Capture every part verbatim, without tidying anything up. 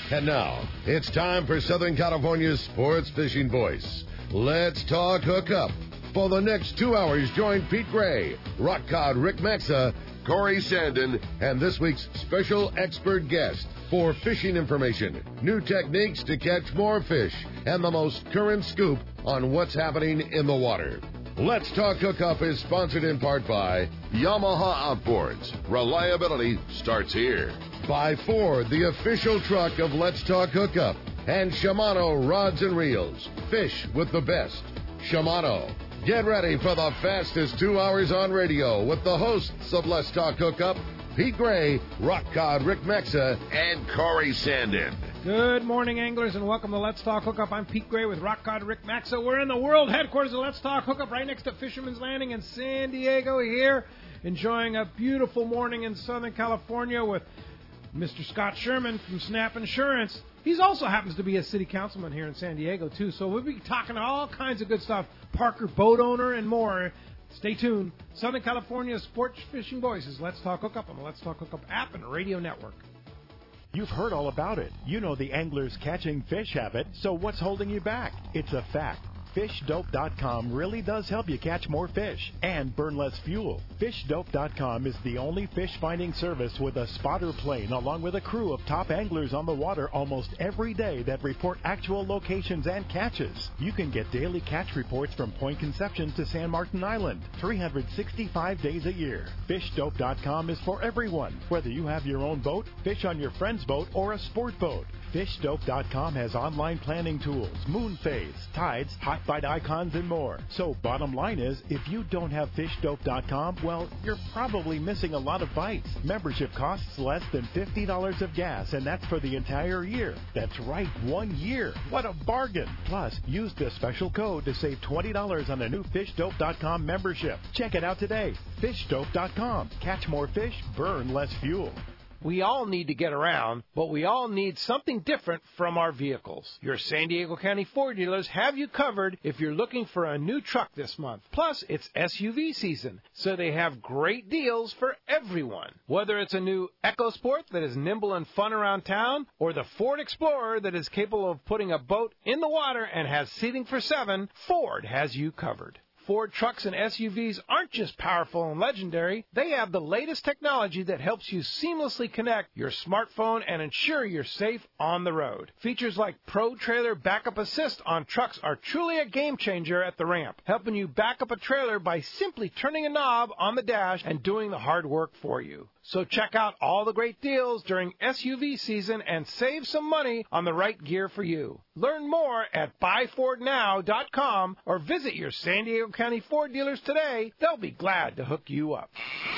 And now, it's time for Southern California's sports fishing voice. Let's talk hookup. For the next two hours, join Pete Gray, Rock Cod Rick Maxa, Corey Sandin, and this week's special expert guest for fishing information, new techniques to catch more fish, and the most current scoop on what's happening in the water. Let's Talk Hookup is sponsored in part by Yamaha Outboards. Reliability starts here. By Ford, the official truck of Let's Talk Hookup. And Shimano Rods and Reels. Fish with the best. Shimano. Get ready for the fastest two hours on radio with the hosts of Let's Talk Hookup, Pete Gray, Rock Cod Rick Maxa, and Corey Sandin. Good morning, anglers, and welcome to Let's Talk Hookup. I'm Pete Gray with Rock Cod Rick Maxa. We're in the world headquarters of Let's Talk Hookup right next to Fisherman's Landing in San Diego here, enjoying a beautiful morning in Southern California with Mister Scott Sherman from Snap Insurance. He also happens to be a city councilman here in San Diego, too, so we'll be talking all kinds of good stuff. Parker, boat owner, and more. Stay tuned. Southern California's sports fishing voices. Let's Talk Hookup on the Let's Talk Hookup app and radio network. You've heard all about it. You know the angler's catching fish habit, so what's holding you back? It's a fact. fish dope dot com really does help you catch more fish and burn less fuel. fish dope dot com is the only fish finding service with a spotter plane along with a crew of top anglers on the water almost every day that report actual locations and catches. You can get daily catch reports from Point Conception to San Martin Island, three hundred sixty-five days a year. fish dope dot com is for everyone, whether you have your own boat, fish on your friend's boat, or a sport boat. fish dope dot com has online planning tools, moon phase, tides, hot bite icons, and more. So bottom line is, if you don't have fish dope dot com, well, you're probably missing a lot of bites. Membership costs less than fifty dollars of gas, and that's for the entire year. That's right, one year. What a bargain. Plus, use the special code to save twenty dollars on a new fish dope dot com membership. Check it out today. fish dope dot com. Catch more fish, burn less fuel. We all need to get around, but we all need something different from our vehicles. Your San Diego County Ford dealers have you covered if you're looking for a new truck this month. Plus, it's S U V season, so they have great deals for everyone. Whether it's a new EcoSport that is nimble and fun around town, or the Ford Explorer that is capable of putting a boat in the water and has seating for seven, Ford has you covered. Ford trucks and S U Vs aren't just powerful and legendary. They have the latest technology that helps you seamlessly connect your smartphone and ensure you're safe on the road. Features like Pro Trailer Backup Assist on trucks are truly a game changer at the ramp, helping you back up a trailer by simply turning a knob on the dash and doing the hard work for you. So check out all the great deals during S U V season and save some money on the right gear for you. Learn more at buy ford now dot com or visit your San Diego County Ford dealers today. They'll be glad to hook you up.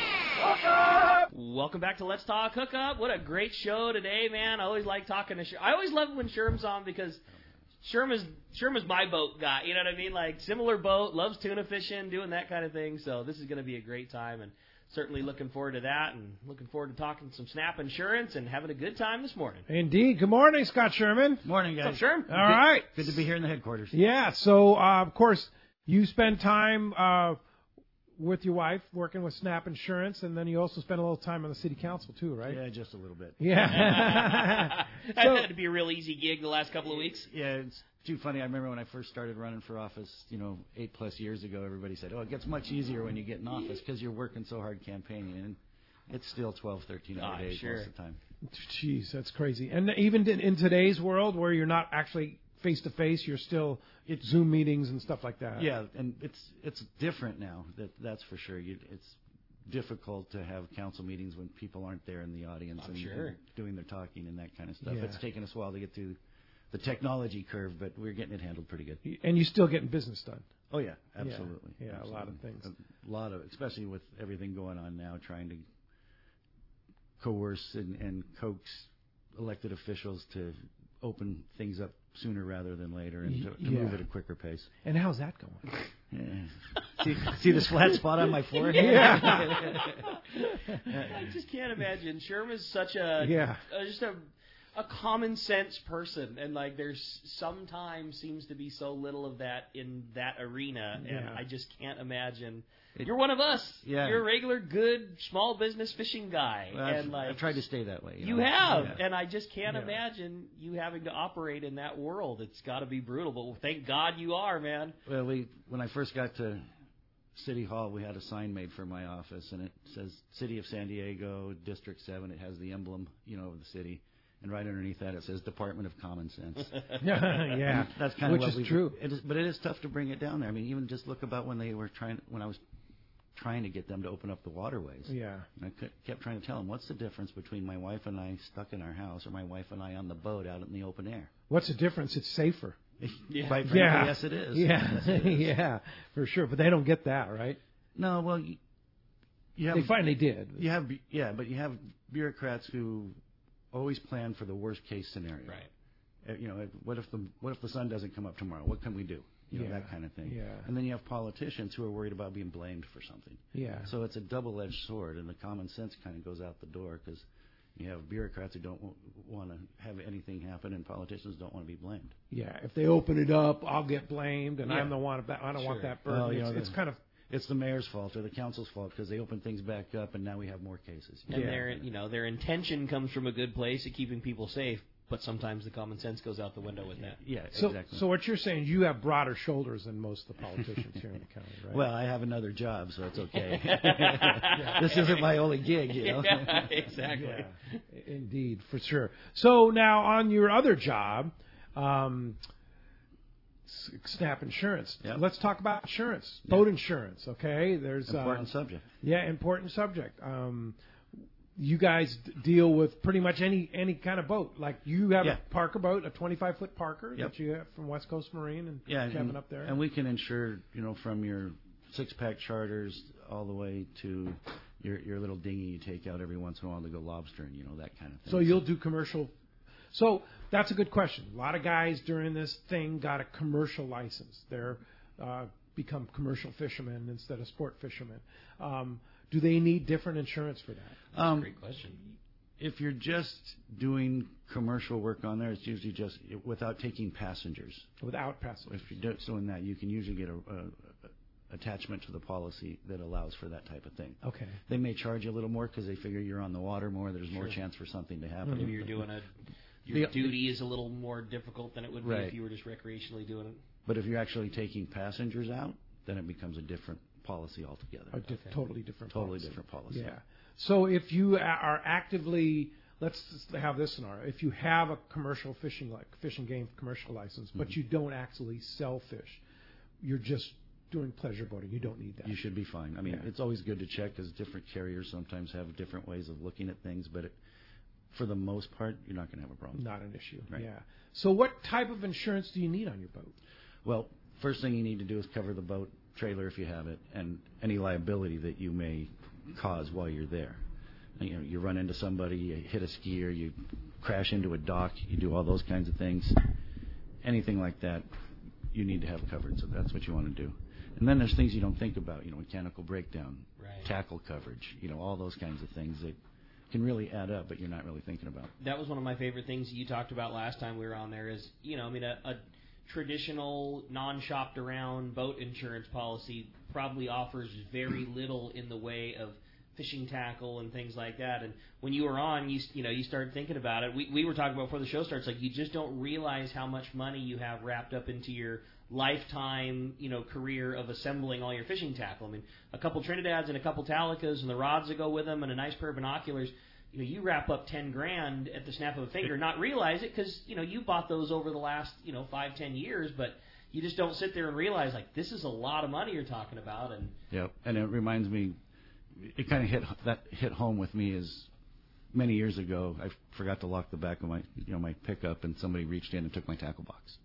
Welcome back to Let's Talk Hookup. What a great show today, man. I always like talking to Sherm. I always love when Sherm's on because Sherm is, Sherm is my boat guy. You know what I mean? Like, similar boat, loves tuna fishing, doing that kind of thing. So this is going to be a great time, and certainly looking forward to that, and looking forward to talking some Snap Insurance and having a good time this morning. Indeed. Good morning, Scott Sherman. Morning, guys. What's up, Sherm? All right. Good to be here in the headquarters. Yeah, so, uh, of course, you spend time uh, with your wife working with Snap Insurance, and then you also spend a little time on the city council, too, right? Yeah, just a little bit. Yeah. That so, had to be a real easy gig the last couple of weeks. Yeah, it's too funny. I remember when I first started running for office, you know, eight plus years ago, everybody said, oh, it gets much easier when you get in office because you're working so hard campaigning. And it's still twelve, thirteen hour Oh, days sure. most of the time. Jeez, that's crazy. And even in, in today's world where you're not actually face-to-face, you're still at Zoom meetings and stuff like that. Yeah, and it's it's different now. That That's for sure. You, it's difficult to have council meetings when people aren't there in the audience I'm and, sure. and doing their talking and that kind of stuff. Yeah. It's taken us a while to get to the technology curve, but we're getting it handled pretty good. And you're still getting business done. Oh, yeah, absolutely. Yeah, yeah absolutely. a lot of things. A lot of, especially with everything going on now, trying to coerce and, and coax elected officials to open things up sooner rather than later and to, to yeah. move at a quicker pace. And how's that going? Yeah. see, see this flat spot on my forehead? Yeah. I just can't imagine. Sherm is such a yeah. uh, just a a common sense person, and like there's sometimes seems to be so little of that in that arena, Yeah. and I just can't imagine. It- You're one of us. Yeah. You're a regular, good, small business fishing guy, Well, and I've, like I've tried to stay that way. You, you know? have, Yeah. and I just can't Yeah. imagine you having to operate in that world. It's got to be brutal, but thank God you are, man. Well, we when I first got to City Hall, we had a sign made for my office, and it says City of San Diego, District seven. It has the emblem, you know, of the city. And right underneath that, it says Department of Common Sense. yeah, That's kind which of what is we've- true. It is, but it is tough to bring it down there. I mean, even just look about when they were trying, when I was trying to get them to open up the waterways. Yeah. And I kept trying to tell them, what's the difference between my wife and I stuck in our house or my wife and I on the boat out in the open air? What's the difference? It's safer. Yeah. Quite frankly, Yeah. yes, it is. Yeah, Yes, it is. yeah, for sure. But they don't get that, right? No, well, you, you have They finally did. you have yeah, but you have bureaucrats who always plan for the worst case scenario. Right. Uh, You know, what if the what if the sun doesn't come up tomorrow? What can we do? You know, Yeah. that kind of thing. Yeah. And then you have politicians who are worried about being blamed for something. Yeah. So it's a double-edged sword, and the common sense kind of goes out the door because you have bureaucrats who don't w- want to have anything happen, and politicians don't want to be blamed. Yeah. If they open it up, I'll get blamed, and Yeah. I'm the one. About, I don't want Sure. that burden. Well, you it's, know, it's the- kind of It's the mayor's fault or the council's fault because they open things back up, and now we have more cases. And Yeah. their, you know, their intention comes from a good place of keeping people safe, but sometimes the common sense goes out the window with that. Yeah, so. exactly. So what you're saying, you have broader shoulders than most of the politicians here in the county, right? Well, I have another job, so it's okay. This isn't my only gig, you know. Yeah, exactly. Yeah, indeed, for sure. So now on your other job, um, S- Snap Insurance. Yep. Let's talk about insurance, boat insurance. Okay, there's Important uh, subject. Yeah, important subject. Um, you guys d- deal with pretty much any any kind of boat. Like you have Yeah. a Parker boat, a twenty-five foot Parker Yep. that you have from West Coast Marine and Yeah, Kevin and, up there. and we can insure, you know, from your six-pack charters all the way to your your little dinghy you take out every once in a while to go lobstering, you know, that kind of thing. So you'll do commercial. So that's a good question. A lot of guys during this thing got a commercial license. They're uh, become commercial fishermen instead of sport fishermen. Um, do they need different insurance for that? um, Great question. If you're just doing commercial work on there, it's usually just without taking passengers. Without passengers. If you're just doing that, you can usually get a, a, a attachment to the policy that allows for that type of thing. Okay. They may charge you a little more because they figure you're on the water more. There's more chance for something to happen. Maybe you're doing a your The- duty is a little more difficult than it would be Right. if you were just recreationally doing it. But if you're actually taking passengers out, then it becomes a different policy altogether. A diff- totally different Totally policy. different policy. Yeah. So if you a- are actively, let's just have this scenario. If you have a commercial fishing like fishing game commercial license, but Mm-hmm. you don't actually sell fish, you're just doing pleasure boating. You don't need that. You should be fine. I mean, Yeah. it's always good to check because different carriers sometimes have different ways of looking at things, but it, for the most part, you're not going to have a problem. Not an issue. Right. Yeah. So what type of insurance do you need on your boat? Well, first thing you need to do is cover the boat, trailer if you have it, and any liability that you may cause while you're there. You know, you run into somebody, you hit a skier, you crash into a dock, you do all those kinds of things. Anything like that, you need to have covered. So that's what you want to do. And then there's things you don't think about, you know, mechanical breakdown, Right. tackle coverage, you know, all those kinds of things that can really add up, but you're not really thinking about. That was one of my favorite things you talked about last time we were on there is, you know, I mean, a, a traditional, non-shopped around boat insurance policy probably offers very little in the way of fishing tackle and things like that. And when you were on, you you know, you started thinking about it. We we were talking about before the show starts, like you just don't realize how much money you have wrapped up into your lifetime, you know, career of assembling all your fishing tackle. I mean, a couple Trinidads and a couple Talicas and the rods that go with them and a nice pair of binoculars. You know, you wrap up ten grand at the snap of a finger, not realize it because, you know, you bought those over the last, you know, five, ten years, but you just don't sit there and realize, like, this is a lot of money you're talking about. And Yep. And it reminds me, it kind of hit that hit home with me as many years ago. I forgot to lock the back of my, you know, my pickup, and somebody reached in and took my tackle box.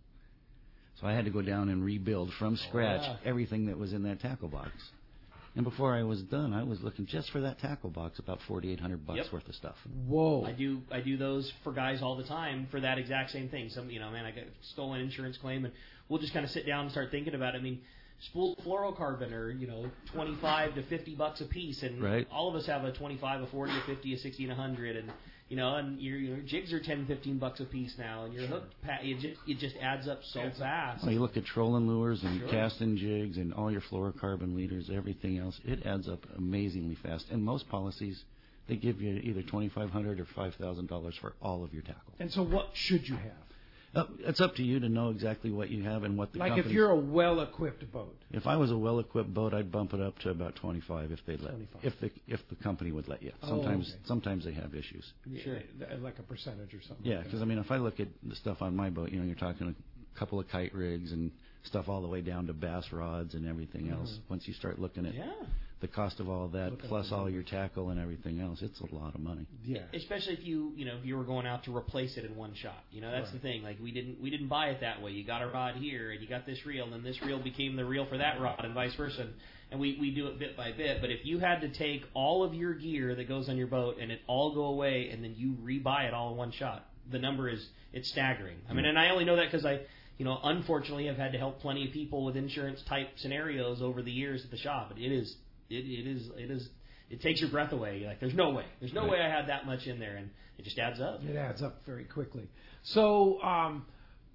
So I had to go down and rebuild from scratch yeah. everything that was in that tackle box. And before I was done, I was looking just for that tackle box about forty-eight hundred bucks Yep. worth of stuff. Whoa. I do I do those for guys all the time for that exact same thing. Some, you know, man, I got a stolen insurance claim, and we'll just kind of sit down and start thinking about it. I mean, spooled fluorocarbon are, you know, twenty-five to fifty bucks a piece, and Right. all of us have a twenty-five, a forty, a fifty, a sixty, and a hundred, and You know, and your, your jigs are ten, fifteen bucks a piece now, and your Sure. hook, pa- it just, it just adds up so fast. Well, you look at trolling lures and Sure. casting jigs and all your fluorocarbon leaders, everything else, it adds up amazingly fast. And most policies, they give you either twenty-five hundred dollars or five thousand dollars for all of your tackle. And so what should you have? Uh, it's up to you to know exactly what you have and what the Like if company's- you're a well-equipped boat. If I was a well-equipped boat, I'd bump it up to about twenty-five if they let, twenty-five. if the if the company would let you. Oh, Sometimes okay. sometimes they have issues. Sure. Yeah, like a percentage or something. Yeah, like because that. I mean, if I look at the stuff on my boat, you know, you're talking a couple of kite rigs and stuff all the way down to bass rods and everything else. Mm-hmm. Once you start looking at Yeah. the cost of all that, Looking at plus the all numbers. your tackle and everything else, it's a lot of money. Yeah. Especially if you, you know, if you were going out to replace it in one shot. You know, that's Right. the thing. Like we didn't, we didn't buy it that way. You got a rod here, and you got this reel, and this reel became the reel for that rod, and vice versa. And we, we do it bit by bit. But if you had to take all of your gear that goes on your boat and it all go away, and then you rebuy it all in one shot, the number is, it's staggering. I mean, and I only know that because I, you know, unfortunately, have had to help plenty of people with insurance type scenarios over the years at the shop. But it is, it, it is, it is. It takes your breath away. You're like, there's no way. There's no Right. way I had that much in there, and it just adds up. It adds up very quickly. So, um,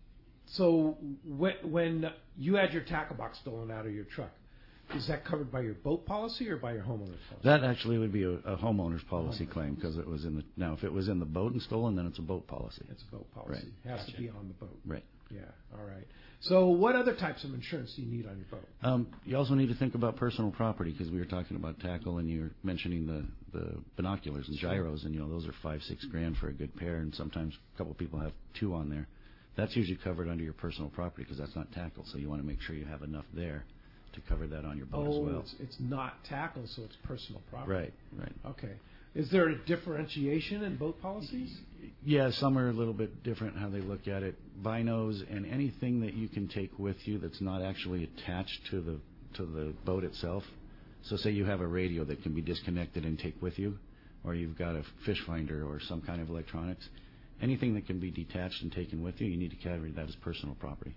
so when, when you had your tackle box stolen out of your truck, is that covered by your boat policy or by your homeowner's policy? That actually would be a, a homeowner's policy claim because it was in the now if it was in the boat and stolen, then it's a boat policy. It's a boat policy. Right. It has to Gotcha. be on the boat. Right. Yeah. All right. So, what other types of insurance do you need on your boat? Um, you also need to think about personal property because we were talking about tackle and you were mentioning the, the binoculars and gyros, and you know those are five six grand for a good pair, and sometimes a couple of people have two on there. That's usually covered under your personal property because that's not tackle, so you want to make sure you have enough there to cover that on your boat Oh, as well. it's, it's not tackle, so it's personal property. Right, right. Okay. Is there a differentiation in boat policies? Yeah, some are a little bit different how they look at it. Binos and anything that you can take with you that's not actually attached to the to the boat itself. So say you have a radio that can be disconnected and take with you, or you've got a fish finder or some kind of electronics. Anything that can be detached and taken with you, you need to carry that as personal property.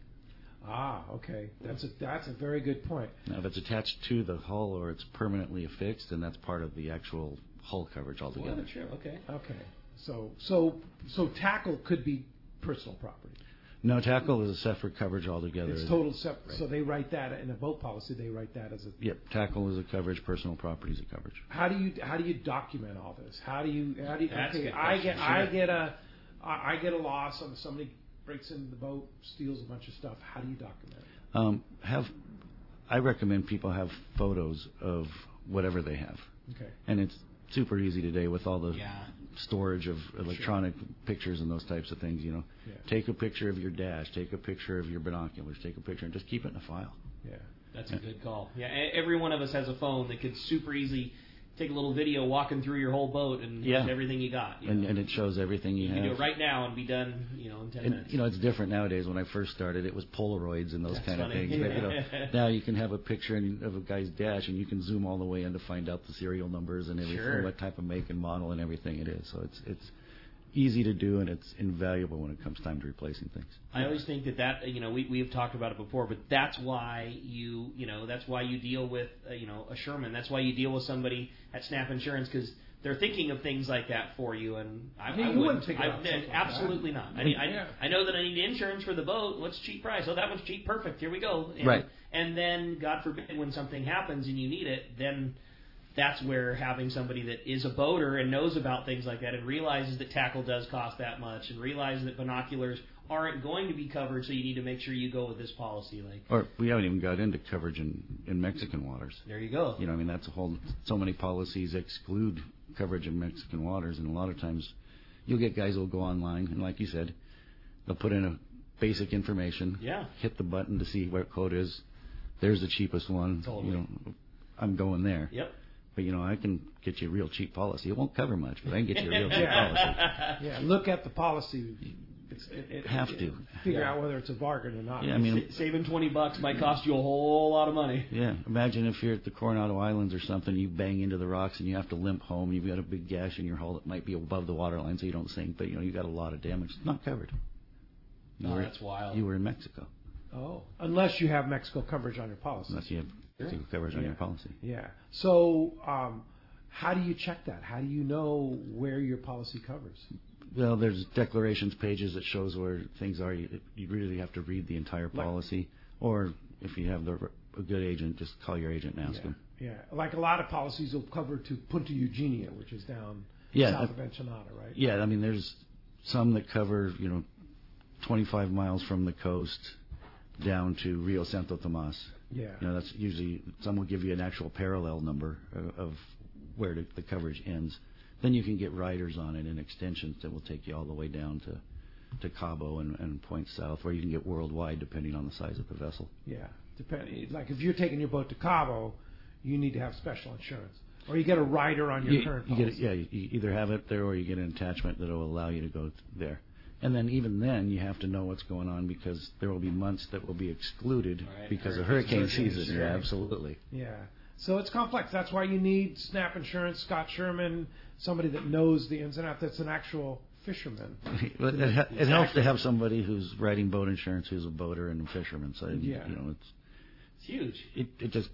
Ah, okay. That's a that's a very good point. Now, if it's attached to the hull or it's permanently affixed, then that's part of the actual hull coverage altogether. Well, true. Okay. Okay. So so so tackle could be personal property. No, tackle is a separate coverage altogether. It's total separate. So they write that in a boat policy. They write that as a. Yep, tackle is a coverage, personal property is a coverage. How do you how do you document all this? How do you how do you? That's a okay, good I question. get I Sure. get a I I get a loss. Or somebody breaks into the boat, steals a bunch of stuff. How do you document it? Um, have I recommend people have photos of whatever they have, Okay. and it's super easy today with all the Yeah. storage of electronic pictures and those types of things. You know, Yeah. take a picture of your dash, take a picture of your binoculars, take a picture, and just keep it in a file. Yeah. That's a good call. Yeah, e- every one of us has a phone that could super easy take a little video walking through your whole boat and Yeah. everything you got. You And, know? and it shows everything you, you have. can do it right now and be done, you know, in ten And, minutes. you know, it's different nowadays. When I first started, it was Polaroids and those That's kind funny. of things. But, you know, now you can have a picture in- of a guy's dash, and you can zoom all the way in to find out the serial numbers and everything, Sure. what type of make and model and everything it is. So it's it's easy to do, and it's invaluable when it comes time to replacing things. I always think that that you know we we have talked about it before, but that's why you you know that's why you deal with uh, you know a Sherman. That's why you deal with somebody at Snap Insurance because they're thinking of things like that for you. And I, Yeah, I you wouldn't. wouldn't think I, about something like that. absolutely not. I, need, I Yeah. I know that I need insurance for the boat. What's cheap price? Oh, that one's cheap. Perfect. Here we go. And, Right. And then God forbid when something happens and you need it, then. That's where having somebody that is a boater and knows about things like that and realizes that tackle does cost that much and realizes that binoculars aren't going to be covered, so you need to make sure you go with this policy. Like, Or we haven't even got into coverage in, in Mexican waters. there you go. You know, I mean, that's a whole. So many policies exclude coverage in Mexican waters, and a lot of times, you'll get guys who'll go online and, like you said, they'll put in a basic information, Yeah. hit the button to see what quote is. There's the cheapest one. Totally. You know, I'm going there. Yep. But you know, I can get you a real cheap policy. It won't cover much, but I can get you a real cheap Yeah. policy. Yeah. Look at the policy. It's, it, it, Have it- to. figure Yeah. out whether it's a bargain or not. Yeah, I mean, Sa- saving twenty bucks might cost you a whole lot of money. yeah. Imagine if you're at the Coronado Islands or something, you bang into the rocks and you have to limp home. You've got a big gash in your hull that might be above the waterline, so you don't sink. But you know, you got a lot of damage. It's not covered. You Oh, were- that's wild. You were in Mexico, Oh, unless you have Mexico coverage on your policy. unless you have Mexico coverage on Yeah. your policy. Yeah. So, um, how do you check that? How do you know where your policy covers? Well, there's declarations pages that shows where things are. You, you really have to read the entire policy, or if you have the, a good agent, just call your agent and ask yeah. them. Yeah, like a lot of policies will cover to Punta Eugenia, which is down yeah, south uh, of Ensenada, right? Yeah, I mean, there's some that cover, you know, twenty-five miles from the coast down to Rio Santo Tomas. Yeah. You know, that's usually, some will give you an actual parallel number of, of where the, the coverage ends. Then you can get riders on it and extensions that will take you all the way down to, to Cabo and, and Point South, where you can get worldwide depending on the size of the vessel. Yeah, depending. Like if you're taking your boat to Cabo, you need to have special insurance, or you get a rider on your you, current you policy. get it, yeah, you, you either have it there or you get an attachment that will allow you to go there. And then even then, you have to know what's going on, because there will be months that will be excluded right. because of hurricane hurricane season. sure. Yeah, absolutely. Yeah. So it's complex. That's why you need Snap Insurance, Scott Sherman, somebody that knows the ins and outs, that's an actual fisherman. But it, it exactly. helps to have somebody who's writing boat insurance who's a boater and a fisherman. So yeah. you know, it's it's huge. It, it just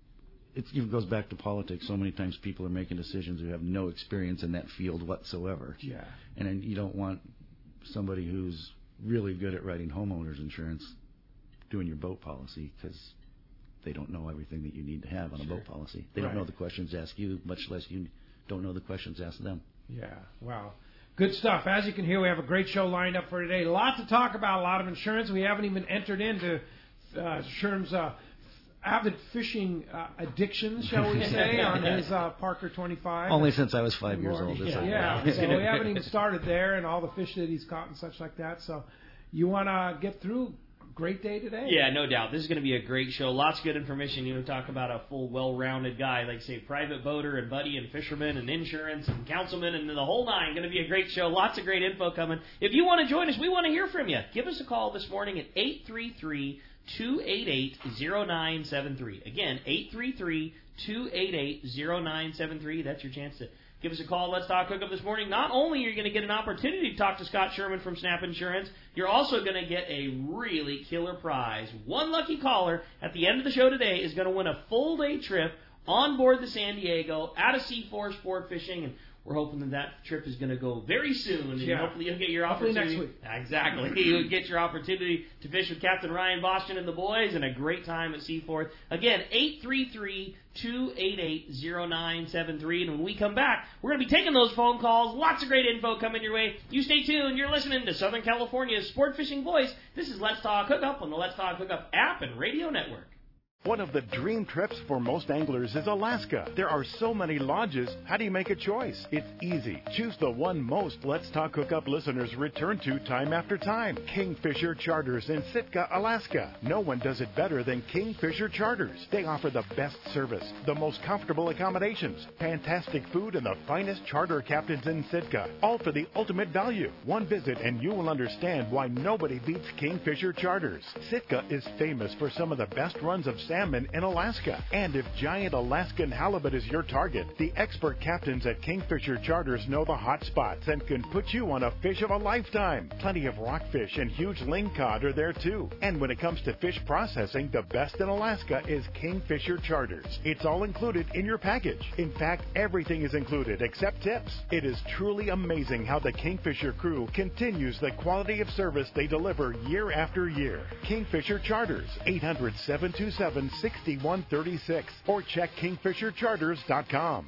it even goes back to politics. So many times people are making decisions who have no experience in that field whatsoever. Yeah. And then you don't want somebody who's really good at writing homeowners insurance doing your boat policy, because they don't know everything that you need to have on a Sure. boat policy. They right. don't know the questions to ask you, much less you don't know the questions to ask them. Yeah, wow. Good stuff. As you can hear, we have a great show lined up for today. A lot to talk about, a lot of insurance. We haven't even entered into uh, Sherm's uh, avid fishing uh, addiction, shall we say, on his uh, Parker twenty-five. Only since I was five years old. Yeah, yeah. So we haven't even started there, and all the fish that he's caught and such like that. So you want to get through. Great day today. Yeah, no doubt. This is going to be a great show. Lots of good information. You know, talk about a full, well-rounded guy, like, say, private boater and buddy and fisherman and insurance and councilman and the whole nine. Going to be a great show. Lots of great info coming. If you want to join us, we want to hear from you. Give us a call this morning at eight three three, two eight eight, zero nine seven three. Again, eight three three, two eight eight, zero nine seven three. That's your chance to give us a call. Let's Talk Hookup this morning. Not only are you going to get an opportunity to talk to Scott Sherman from Snap Insurance, you're also going to get a really killer prize. One lucky caller at the end of the show today is going to win a full day trip on board the San Diego out of C four Sport Fishing, and we're hoping that that trip is going to go very soon, and yeah. hopefully you'll get your hopefully opportunity. next week. Exactly. You'll get your opportunity to fish with Captain Ryan Boston and the boys, and a great time at Seaforth. Again, eight three three, two eight eight, zero nine seven three. And when we come back, we're going to be taking those phone calls. Lots of great info coming your way. You stay tuned. You're listening to Southern California's Sport Fishing Voice. This is Let's Talk Hookup on the Let's Talk Hookup app and radio network. One of the dream trips for most anglers is Alaska. There are so many lodges. How do you make a choice? It's easy. Choose the one most Let's Talk Hookup listeners return to time after time. Kingfisher Charters in Sitka, Alaska. No one does it better than Kingfisher Charters. They offer the best service, the most comfortable accommodations, fantastic food, and the finest charter captains in Sitka. All for the ultimate value. One visit and you will understand why nobody beats Kingfisher Charters. Sitka is famous for some of the best runs of salmon in Alaska. And if giant Alaskan halibut is your target, the expert captains at Kingfisher Charters know the hot spots and can put you on a fish of a lifetime. Plenty of rockfish and huge lingcod are there too. And when it comes to fish processing, the best in Alaska is Kingfisher Charters. It's all included in your package. In fact, everything is included except tips. It is truly amazing how the Kingfisher crew continues the quality of service they deliver year after year. Kingfisher Charters, eight hundred, seven two seven, six one three six, or check kingfisher charters dot com.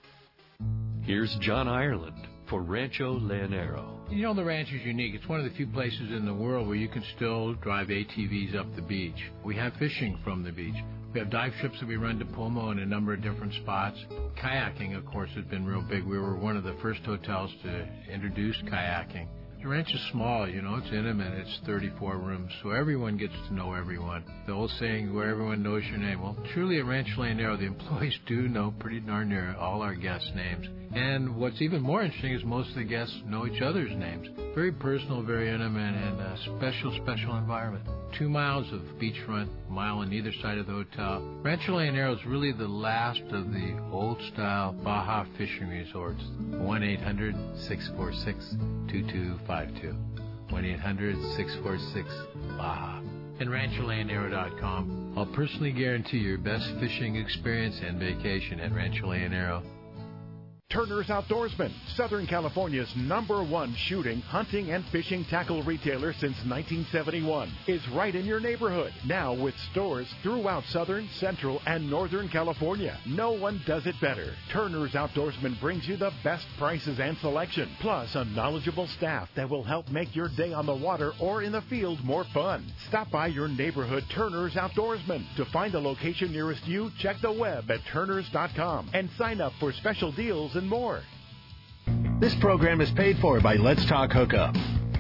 Here's John Ireland for Rancho Leonero. You know, the ranch is unique. It's one of the few places in the world where you can still drive A T Vs up the beach. We have fishing from the beach. We have dive trips that we run to Pomo in a number of different spots. Kayaking, of course, has been real big. We were one of the first hotels to introduce kayaking. The ranch is small, you know, it's intimate, it's thirty-four rooms, so everyone gets to know everyone. The old saying, where everyone knows your name. Well, truly at Rancho Leonero, the employees do know pretty darn near all our guests' names. And what's even more interesting is most of the guests know each other's names. Very personal, very intimate, and a special, special environment. Two miles of beachfront, a mile on either side of the hotel. Rancho Leonero is really the last of the old-style Baja fishing resorts. one eight hundred, six four six, two two five two. one eight hundred, six four six, Baja. And rancho leonero dot com. I'll personally guarantee your best fishing experience and vacation at Rancho Leonero. Turner's Outdoorsman, Southern California's number one shooting, hunting, and fishing tackle retailer since nineteen seventy-one, is right in your neighborhood. Now with stores throughout Southern, Central, and Northern California. No one does it better. Turner's Outdoorsman brings you the best prices and selection, plus a knowledgeable staff that will help make your day on the water or in the field more fun. Stop by your neighborhood Turner's Outdoorsman. To find a location nearest you, check the web at turners dot com and sign up for special deals and more. This program is paid for by Let's Talk Hookup.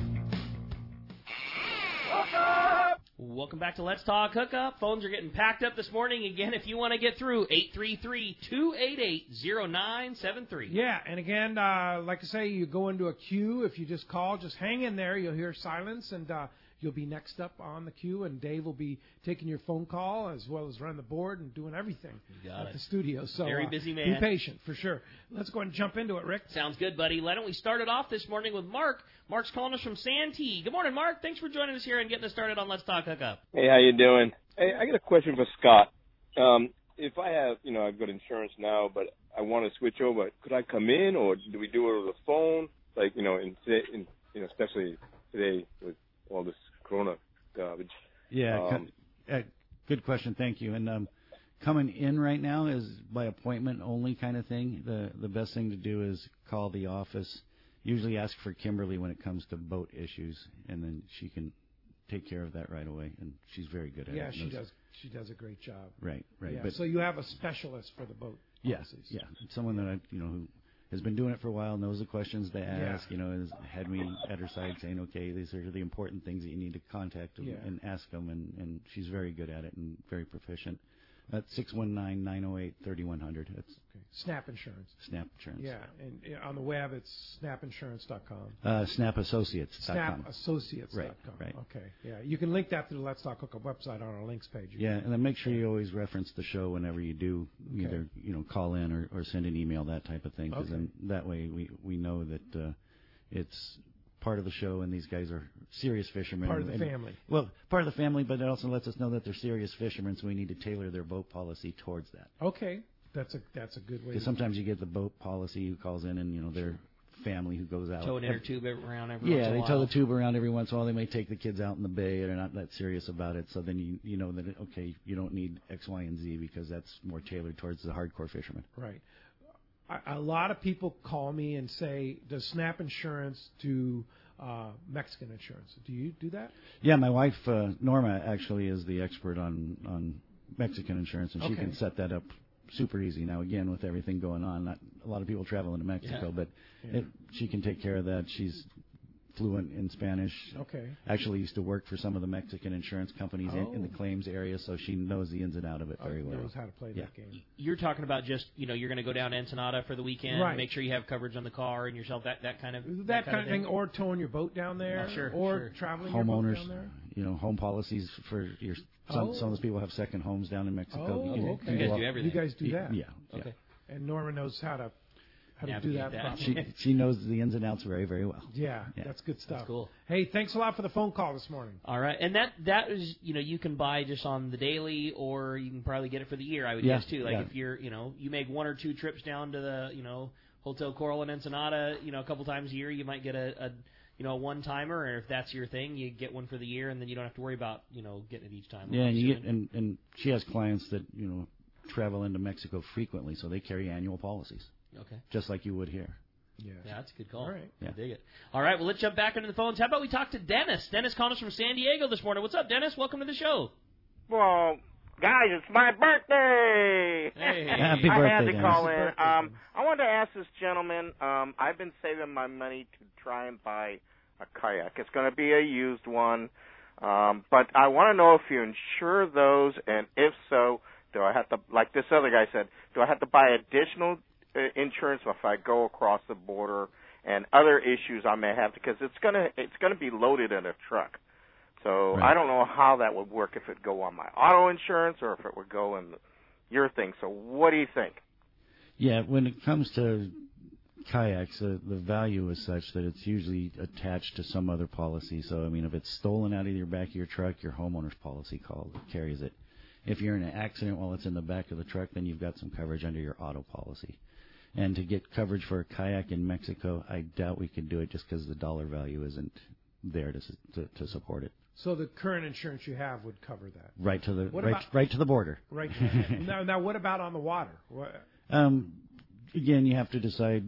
Welcome back to Let's Talk Hookup. Phones are getting packed up this morning. Again, if you want to get through, eight three three, two eight eight, zero nine seven three. Yeah, and again, uh, like I say, you go into a queue. If you just call, just hang in there. You'll hear silence, and uh, you'll be next up on the queue, and Dave will be taking your phone call as well as running the board and doing everything You got at it. the studio. So Very uh, busy man. Be patient, for sure. Let's go ahead and jump into it, Rick. Sounds good, buddy. Why don't we start it off this morning with Mark. Mark's calling us from Santee. Good morning, Mark. Thanks for joining us here and getting us started on Let's Talk Hookup. Hey, how you doing? Hey, I got a question for Scott. Um, if I have, you know, I've got insurance now, but I want to switch over, could I come in, or do we do it over the phone? Like, you know, in, in you know, especially today with all this Corona garbage. Yeah, Um, uh, good question. Thank you. And um, coming in right now is by appointment only kind of thing. The the best thing to do is call the office. Usually ask for Kimberly when it comes to boat issues, and then she can take care of that right away. And she's very good at Yeah, it. she Knows- does. She does a great job. Right, right. Yeah, But so you have a specialist for the boat yeah, policies. yeah, someone that I, you know, who has been doing it for a while, knows the questions to ask. Yeah. You know, has had me at her side saying, okay, these are the important things that you need to contact them Yeah. and ask them, and, and she's very good at it and very proficient. That's six one nine, nine oh eight, three one zero zero. That's Okay. Snap Insurance. Snap Insurance. Yeah, and uh, on the web it's snap insurance dot com. Uh, snap associates dot com. snap associates dot com. Right, right. Okay, yeah. You can link that to the Let's Talk Hookup website on our links page. Yeah, and then make sure you always reference the show whenever you do Okay. either you know call in or, or send an email, that type of thing, because Okay. then that way we, we know that uh, it's part of the show and these guys are serious fishermen. Part of and, the and- family. Well, part of the family, but it also lets us know that they're serious fishermen, so we need to tailor their boat policy towards that. Okay, that's a that's a good way. Because to sometimes you get the boat policy who calls in and you know their family who goes out. Tow an inner tube around every once Yeah, in a they while. tow the tube around every once in a while. They may take the kids out in the bay. They're not that serious about it. So then you you know that, okay, you don't need X, Y, and Z because that's more tailored towards the hardcore fisherman. Right. A, a lot of people call me and say, "Does Snap Insurance do uh, Mexican insurance? Do you do that?" Yeah, my wife, uh, Norma, actually is the expert on, on Mexican insurance, and she Okay. can set that up super easy. Now, again, with everything going on, not a lot of people travel into Mexico, Yeah. but Yeah. it, she can take care of that. She's fluent in Spanish. Okay. Actually used to work for some of the Mexican insurance companies in, in the Oh. claims area, so she knows the ins and out of it very Uh, well. knows how to play Yeah. that game. You're talking about just, you know, you're going to go down to Ensenada for the weekend, Right. make sure you have coverage on the car and yourself, that, that kind of That, kind of thing, or towing your boat down there, Oh, sure, or sure. traveling your boat Homeowners, down there. you know, home policies for your. Some, Oh. some of those people have second homes down in Mexico. Oh, can- okay. can You guys go do up- everything. You guys do that. Yeah. yeah. Okay. And Norma knows how to how to do Navigate that, that. properly. She she knows the ins and outs very very well. Yeah, Yeah. that's good stuff. That's cool. Hey, thanks a lot for the phone call this morning. All right, and that that is, you know, you can buy just on the daily, or you can probably get it for the year. I would Yeah, guess too. Like yeah. if you're, you know, you make one or two trips down to the, you know, Hotel Coral in Ensenada, you know, a couple times a year, you might get a, a you know, a one timer, or if that's your thing, you get one for the year, and then you don't have to worry about, you know, getting it each time. Yeah, I'm and you get assuming. and and she has clients that you know travel into Mexico frequently, so they carry annual policies, Okay. just like you would here. Yeah. Yeah, that's a good call. All right. Yeah. I dig it. All right, well, let's jump back into the phones. How about we talk to Dennis? Dennis calling us from San Diego this morning. What's up, Dennis? Welcome to the show. Well, guys, it's my birthday. Hey. Happy I had birthday, to Dennis. call Happy in. birthday, Um, Dennis. I wanted to ask this gentleman. Um, I've been saving my money to try and buy a kayak. It's going to be a used one, um, but I want to know if you insure those, and if so, do I have to, like this other guy said, do I have to buy additional uh, insurance if I go across the border and other issues I may have, because it's going to it's going to be loaded in a truck. So Right. I don't know how that would work, if it would go on my auto insurance or if it would go in your thing. So what do you think? Yeah, when it comes to kayaks, uh, the value is such that it's usually attached to some other policy. So, I mean, if it's stolen out of your back of your truck, your homeowner's policy call carries it. If you're in an accident while it's in the back of the truck, then you've got some coverage under your auto policy. And to get coverage for a kayak in Mexico, I doubt we could do it just because the dollar value isn't there to, to to support it. So the current insurance you have would cover that. Right to the What right, about- right to the border. Right. now, now, what about on the water? What, Um, again, you have to decide.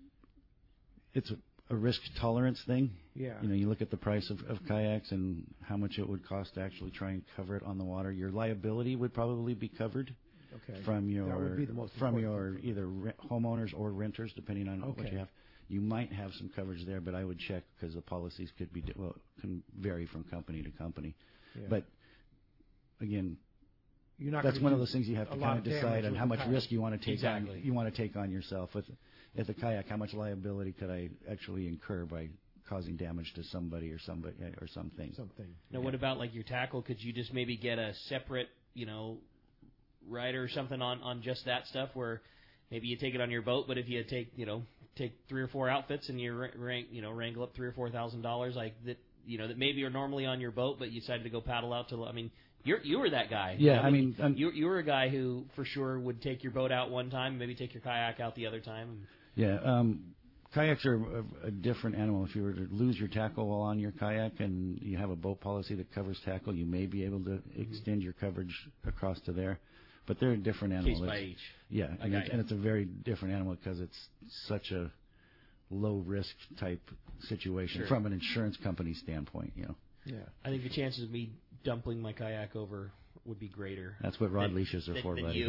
It's a, a risk tolerance thing. Yeah. You know, you look at the price of, of kayaks and how much it would cost to actually try and cover it on the water. Your liability would probably be covered. Okay. From your That would be the most from important your either re- homeowners or renters, depending on what Okay. you have. You might have some coverage there, but I would check because the policies could be di- well can vary from company to company. Yeah. But again, You're not that's gonna one of do those things you have a to lot kind of of damage decide on with how the much kayak. risk you want to take Exactly. on you want to take on yourself. With with a kayak, how much liability could I actually incur by causing damage to somebody or somebody or something? Something. Now, what about like your tackle? Could you just maybe get a separate, you know, rider or something on, on just that stuff where maybe you take it on your boat, but if you take, you know, take three or four outfits and you rank, you know, wrangle up three or four thousand dollars like that, you know, that maybe are normally on your boat, but you decided to go paddle out to, I mean, you're, you were that guy. Yeah, You know, I mean, I'm- you, you were a guy who for sure would take your boat out one time, maybe take your kayak out the other time. Yeah, um, kayaks are a, a different animal. If you were to lose your tackle while on your kayak and you have a boat policy that covers tackle, you may be able to Mm-hmm. extend your coverage across to there. But they're a different animal. Case by It's- each. Yeah, I and, got it, you. and it's a very different animal because it's such a low risk type situation Sure. from an insurance company standpoint. You know, Yeah. I think the chances of me dumping my kayak over would be greater. that's what rod than- leashes are than- for, than buddy. you.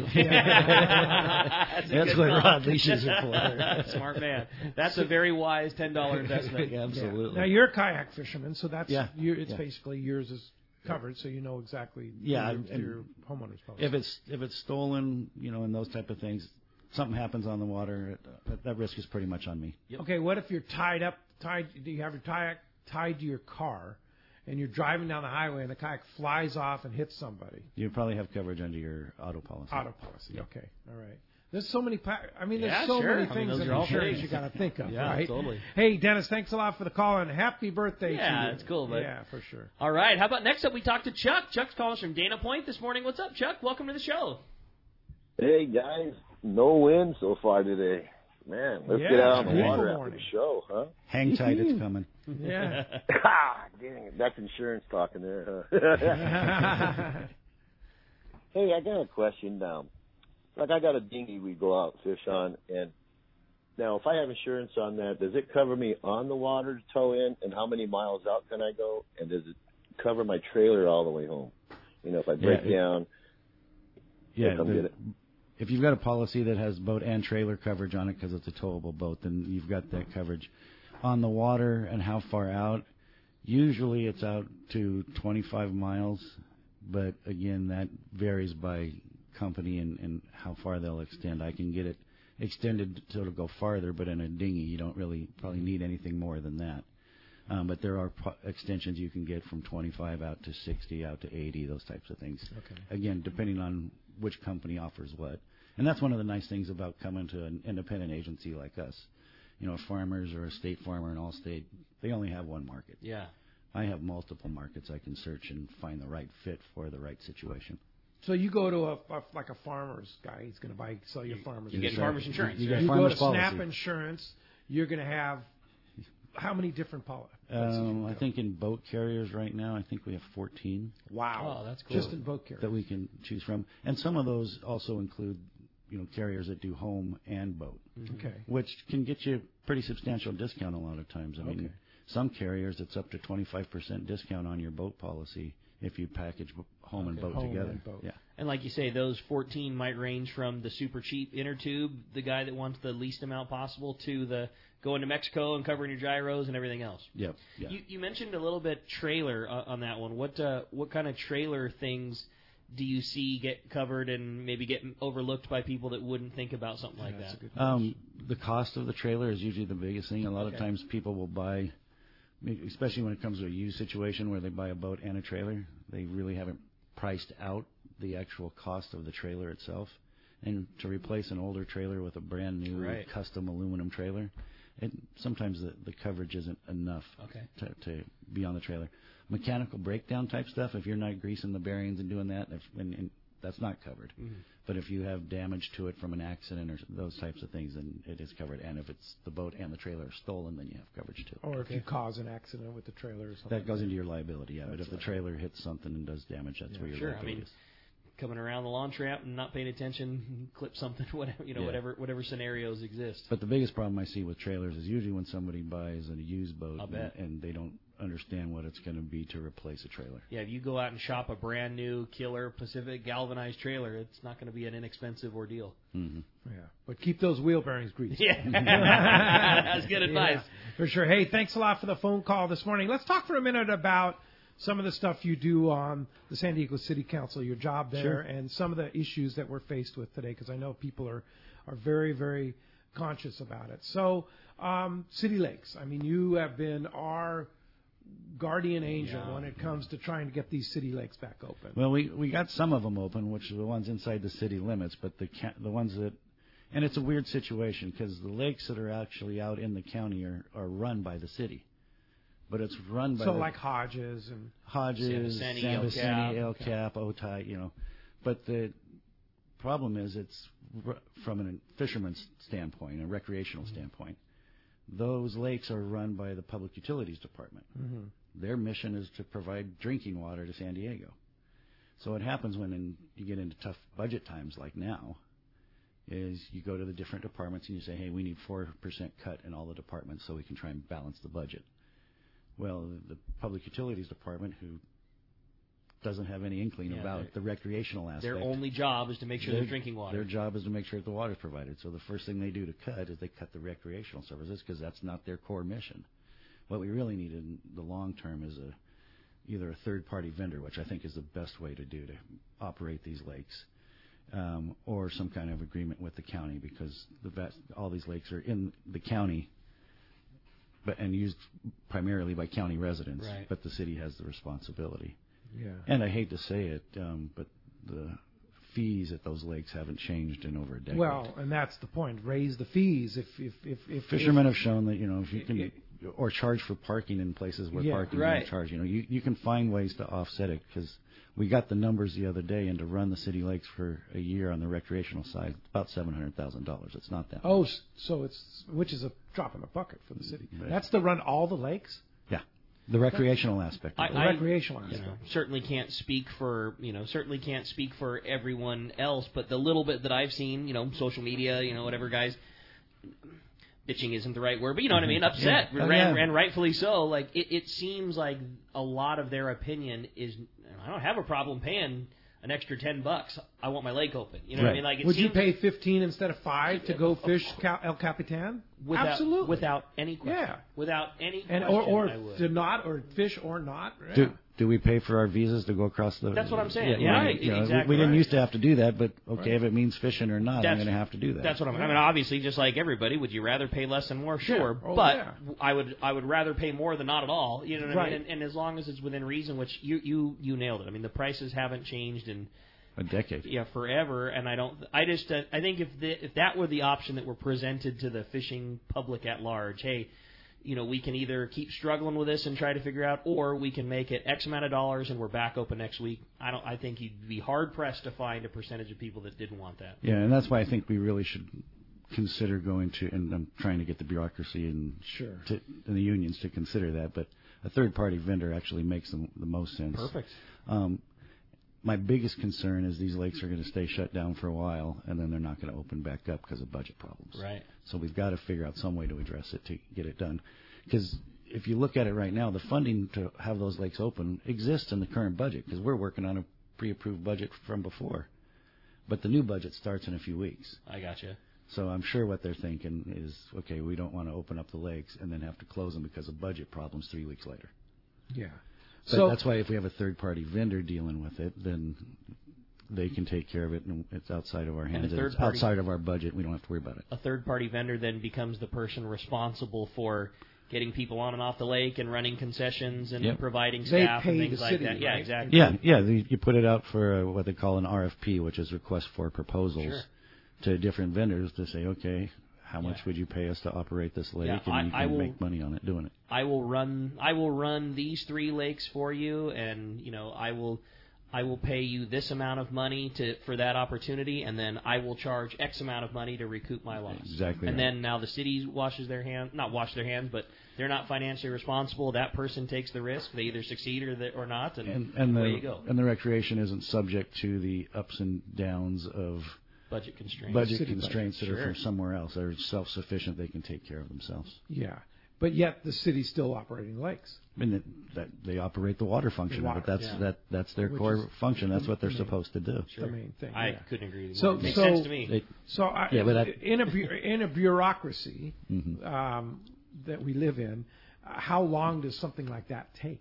That's a good what call. rod leashes are for. Smart man. That's a very wise ten dollar investment. Yeah, absolutely. Now you're a kayak fisherman, so that's Yeah. you it's Yeah. basically yours is covered, so you know exactly. Yeah, your, and- your homeowner's policy. If it's if it's stolen, you know, and those type of things, something happens on the water, it, uh, that risk is pretty much on me. Okay, what if you're tied up? Tied? Do you have your kayak tied to your car, and you're driving down the highway, and the kayak flies off and hits somebody? You probably have coverage under your auto policy. Auto policy. Yeah. Okay, all right. There's so many. Pa- I mean, there's Yeah, so sure. many I mean, things those in are all insurance things. you got to think of, Yeah, right? totally. Hey, Dennis, thanks a lot for the call and happy birthday to Yeah, you. it's cool, bud. Yeah, for sure. All right. How about next up? We talked to Chuck. Chuck's calling us from Dana Point this morning. What's up, Chuck? Welcome to the show. Hey guys, no wind so far today. Man, let's Yeah, get out on the beautiful water morning. after the show, huh? Hang tight, it's coming. Yeah. Ah, dang it, that's insurance talking there, huh? Hey, I got a question now. Like I got a dinghy we go out fish on, and now if I have insurance on that, does it cover me on the water to tow in, and how many miles out can I go, and does it cover my trailer all the way home? You know, if I break Yeah, it- down, Yeah, come the- get it. if you've got a policy that has boat and trailer coverage on it because it's a towable boat, then you've got that coverage. On the water and how far out, usually it's out to twenty-five miles, but again, that varies by company and, and how far they'll extend. I can get it extended so it'll go farther, but in a dinghy, you don't really probably need anything more than that. Um, but there are po- extensions you can get from twenty-five out to sixty, out to eighty, those types of things. Okay. Again, depending on which company offers what. And that's one of the nice things about coming to an independent agency like us. You know, Farmers or a State Farm or an Allstate, they only have one market. Yeah. I have multiple markets I can search and find the right fit for the right situation. So you go to a, a like a farmer's guy. He's going to buy sell you farmer's. You get Exactly. farmer's insurance. You right? get You go farmer's to policy. Snap Insurance. You're going to have how many different policies? Um, I think in boat carriers right now, I think we have fourteen Wow. Oh, that's cool. Just in boat carriers. that we can choose from, and some of those also include, you know, carriers that do home and boat, Okay. which can get you a pretty substantial discount a lot of times. I mean, Okay. some carriers it's up to twenty-five percent discount on your boat policy if you package home and Okay, boat home together. and boat. Yeah. And like you say, those fourteen might range from the super cheap inner tube, the guy that wants the least amount possible, to the going to Mexico and covering your gyros and everything else. Yep. Yeah. You, you mentioned a little bit trailer uh, on that one. What uh, what kind of trailer things do you see get covered and maybe get overlooked by people that wouldn't think about something like That's that? a good Um, the cost of the trailer is usually the biggest thing. A lot Okay. of times people will buy, especially when it comes to a used situation where they buy a boat and a trailer, they really haven't priced out the actual cost of the trailer itself. And to replace an older trailer with a brand new Right. custom aluminum trailer, it, sometimes the, the coverage isn't enough Okay. to, to be on the trailer. Mechanical breakdown type stuff, if you're not greasing the bearings and doing that, if, and, and that's not covered. Mm-hmm. But if you have damage to it from an accident or those types of things, then it is covered. And if it's the boat and the trailer are stolen, then you have coverage too. Or if you cause an accident with the trailer or something. That goes into your liability, yeah. But if the right. trailer hits something and does damage, that's Yeah, where your sure. liability I mean, is. coming around the launch ramp and not paying attention, clip something, whatever you know, Yeah. whatever whatever scenarios exist. But the biggest problem I see with trailers is usually when somebody buys a used boat I'll and, bet. and they don't understand what it's going to be to replace a trailer. Yeah, if you go out and shop a brand new killer Pacific galvanized trailer, it's not going to be an inexpensive ordeal. Mm-hmm. Yeah, but keep those wheel bearings greased. Yeah, that's good advice. Yeah, for sure. Hey, thanks a lot for the phone call this morning. Let's talk for a minute about some of the stuff you do on the San Diego City Council, your job there, Sure. and some of the issues that we're faced with today, because I know people are, are very, very conscious about it. So, um, City Lakes, I mean, you have been our guardian angel Yeah. when it comes to trying to get these city lakes back open. Well, we we got some of them open, which are the ones inside the city limits, but the ca- the ones that, and it's a weird situation because the lakes that are actually out in the county are, are run by the city, but it's run by so the, like Hodges and Hodges, San Vicente, San El Vicente, Cap. El Cap, Otay, you know, but the problem is it's r- from a fisherman's standpoint, a recreational Mm-hmm. standpoint. Those lakes are run by the Public Utilities Department. Mm-hmm. Their mission is to provide drinking water to San Diego. So what happens when in, you get into tough budget times like now is you go to the different departments and you say, hey, we need four percent cut in all the departments so we can try and balance the budget. Well, the Public Utilities Department, who doesn't have any inkling Yeah, about the recreational aspect. Their only job is to make sure their, there's drinking water. Their job is to make sure that the water is provided. So the first thing they do to cut is they cut the recreational services because that's not their core mission. What we really need in the long term is a either a third-party vendor, which I think is the best way to do to operate these lakes, um, or some kind of agreement with the county because the vast, all these lakes are in the county, but and used primarily by county residents. Right. But the city has the responsibility. yeah. And I hate to say it, um, but the fees at those lakes haven't changed in over a decade. Well, and that's the point. Raise the fees. If if if, if Fishermen if, have shown that, you know, if you can, or charge for parking in places where Yeah, parking right. is charged. You know, you, you can find ways to offset it because we got the numbers the other day, and to run the city lakes for a year on the recreational side, about seven hundred thousand dollars. It's not that. Oh, much. so it's which is a drop in the bucket for the city. Right. That's to run all the lakes. Yeah, the recreational aspect. Of I, it. The I recreational you aspect. know, certainly can't speak for you know certainly can't speak for everyone else, but the little bit that I've seen, you know, social media, you know, whatever, guys. Bitching isn't the right word, but you know what I mean. Upset, Yeah. Oh, and, yeah. and rightfully so. Like it, it seems like a lot of their opinion is, I don't have a problem paying an extra ten bucks. I want my lake open. You know what I Right. mean? Like, it Would you seems pay fifteen instead of five to go fish Ca- El Capitan? without, Absolutely. without any question. Yeah. Without any and question, or I or would. to not or fish or not. Yeah. Do, do we pay for our visas to go across the? That's what I'm saying. Yeah, Right, you know, we- exactly we didn't right. used to have to do that, but okay, Right. if it means fishing or not, I'm That's- going to have to do that. That's what I'm. I mean, obviously, just like everybody, would you rather pay less and more? Sure, Yeah. Oh, but yeah. I would. I would rather pay more than not at all. You know what I Right. mean? And, and as long as it's within reason, which you you you nailed it. I mean, the prices haven't changed in a decade. yeah forever, and I don't. I just. Uh, I think if the, if that were the option that were presented to the fishing public at large, hey. You know, we can either keep struggling with this and try to figure out, or we can make it X amount of dollars and we're back open next week. I don't. I think you'd be hard pressed to find a percentage of people that didn't want that. Yeah, and that's why I think we really should consider going to, and I'm trying to get the bureaucracy and, Sure. to, and the unions to consider that, but a third-party vendor actually makes the, the most sense. Perfect. Um, my biggest concern is these lakes are going to stay shut down for a while, and then they're not going to open back up because of budget problems. Right. So we've got to figure out some way to address it to get it done. Because if you look at it right now, the funding to have those lakes open exists in the current budget because we're working on a pre-approved budget from before. But the new budget starts in a few weeks. I gotcha. So I'm sure what they're thinking is, okay, we don't want to open up the lakes and then have to close them because of budget problems three weeks later. Yeah. But So that's why if we have a third-party vendor dealing with it, then they can take care of it, and it's outside of our hands. the third It's party- outside of our budget. We don't have to worry about it. A third-party vendor then becomes the person responsible for getting people on and off the lake and running concessions and Yep. providing They staff pay and things the like city, that. Yeah, right? exactly. Yeah, yeah. The, you put it out for uh, what they call an R F P, which is request for proposals Sure. to different vendors to say, okay, how much Yeah. would you pay us to operate this lake, Yeah, and I- you I can will- make money on it doing it. I will run. I will run these three lakes for you, and you know, I will. I will pay you this amount of money to for that opportunity, and then I will charge X amount of money to recoup my loss. Exactly. And right. then now the city washes their hands, not wash their hands, but they're not financially responsible. That person takes the risk. They either succeed or the, or not, and, and, and away the, you go. And the recreation isn't subject to the ups and downs of budget constraints. Budget City constraints budget. that Sure. are from somewhere else. They're self-sufficient. They can take care of themselves. Yeah. But yet the city's still operating lakes. I mean, that, that they operate the water function The of it. water, That's yeah. that that's their Which core is function. That's what they're the main- supposed to do. Sure. The main thing. I yeah. couldn't agree with you So, more. Makes so, sense to me. They, So I, Yeah, but that- in a bu- in a bureaucracy Mhm. um, that we live in, uh, how long does something like that take?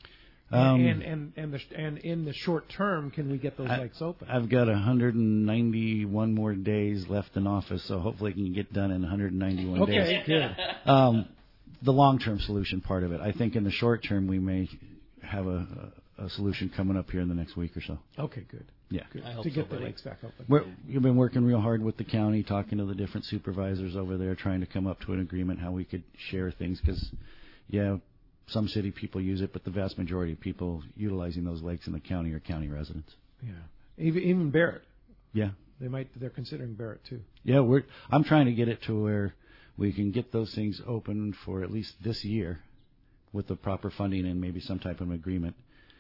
Um, and and and, the, and in the short term, can we get those I- lakes open? I've got one hundred ninety-one more days left in office, so hopefully I can get done in one hundred ninety-one okay, days. good. Um, the long-term solution part of it. I think in the short term we may have a, a, a solution coming up here in the next week or so. Okay, good. Yeah. Good. I hope To get so, the buddy. lakes back open. We're, we've been working real hard with the county, talking to the different supervisors over there, trying to come up to an agreement how we could share things. Because, yeah, some city people use it, but the vast majority of people utilizing those lakes in the county are county residents. Yeah. Even even Barrett, Yeah, they might they're considering Barrett too. yeah. We're I'm trying to get it to where we can get those things open for at least this year, with the proper funding and maybe some type of agreement,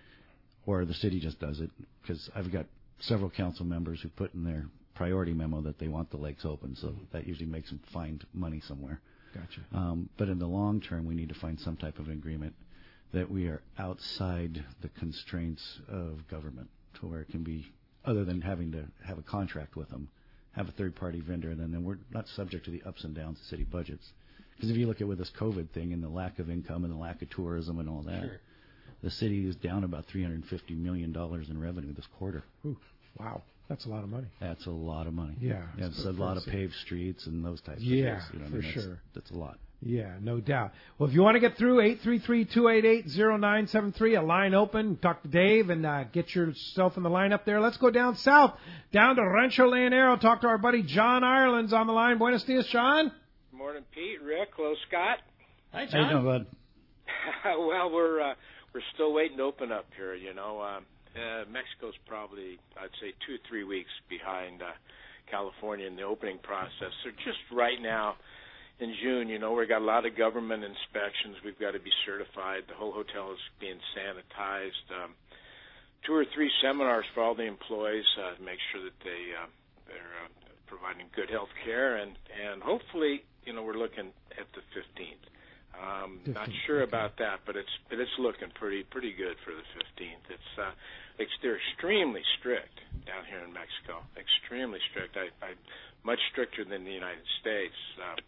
or the city just does it. Because I've got several council members who put in their priority memo that they want the lakes open, so that usually makes them find money somewhere. Gotcha. Um, but in the long term, we need to find some type of agreement that we are outside the constraints of government, to where it can be, other than having to have a contract with them, have a third-party vendor, and then we're not subject to the ups and downs of city budgets. Because if you look at with this COVID thing and the lack of income and the lack of tourism and all that, Sure. the city is down about three hundred fifty million dollars in revenue this quarter. Ooh, wow, that's a lot of money. That's a lot of money. Yeah, yeah it's it's a good lot for of the city. paved streets and those types Yeah, of things. You know, what I for mean, that's, sure. That's a lot. Yeah, no doubt. Well, if you want to get through, eight three three, two eight eight, zero nine seven three, a line open. Talk to Dave and uh, get yourself in the line up there. Let's go down south, down to Rancho Leonero. Talk to our buddy John Ireland's on the line. Buenos dias, John. Good morning, Pete, Rick, hello, Scott. Hi, How you doing, bud? well, we're uh, we're still waiting to open up here. You know, um, uh, Mexico's probably, I'd say, two or three weeks behind uh, California in the opening process. So just right now, in June, you know, we've got a lot of government inspections. We've got to be certified. The whole hotel is being sanitized. Um, two or three seminars for all the employees uh, to make sure that they uh, they're uh, providing good health care, and and hopefully, you know, we're looking at the fifteenth. Um, not sure about that, but it's but it's looking pretty pretty good for the fifteenth. It's uh, it's they're extremely strict down here in Mexico. Extremely strict. I, I much stricter than the United States. Uh,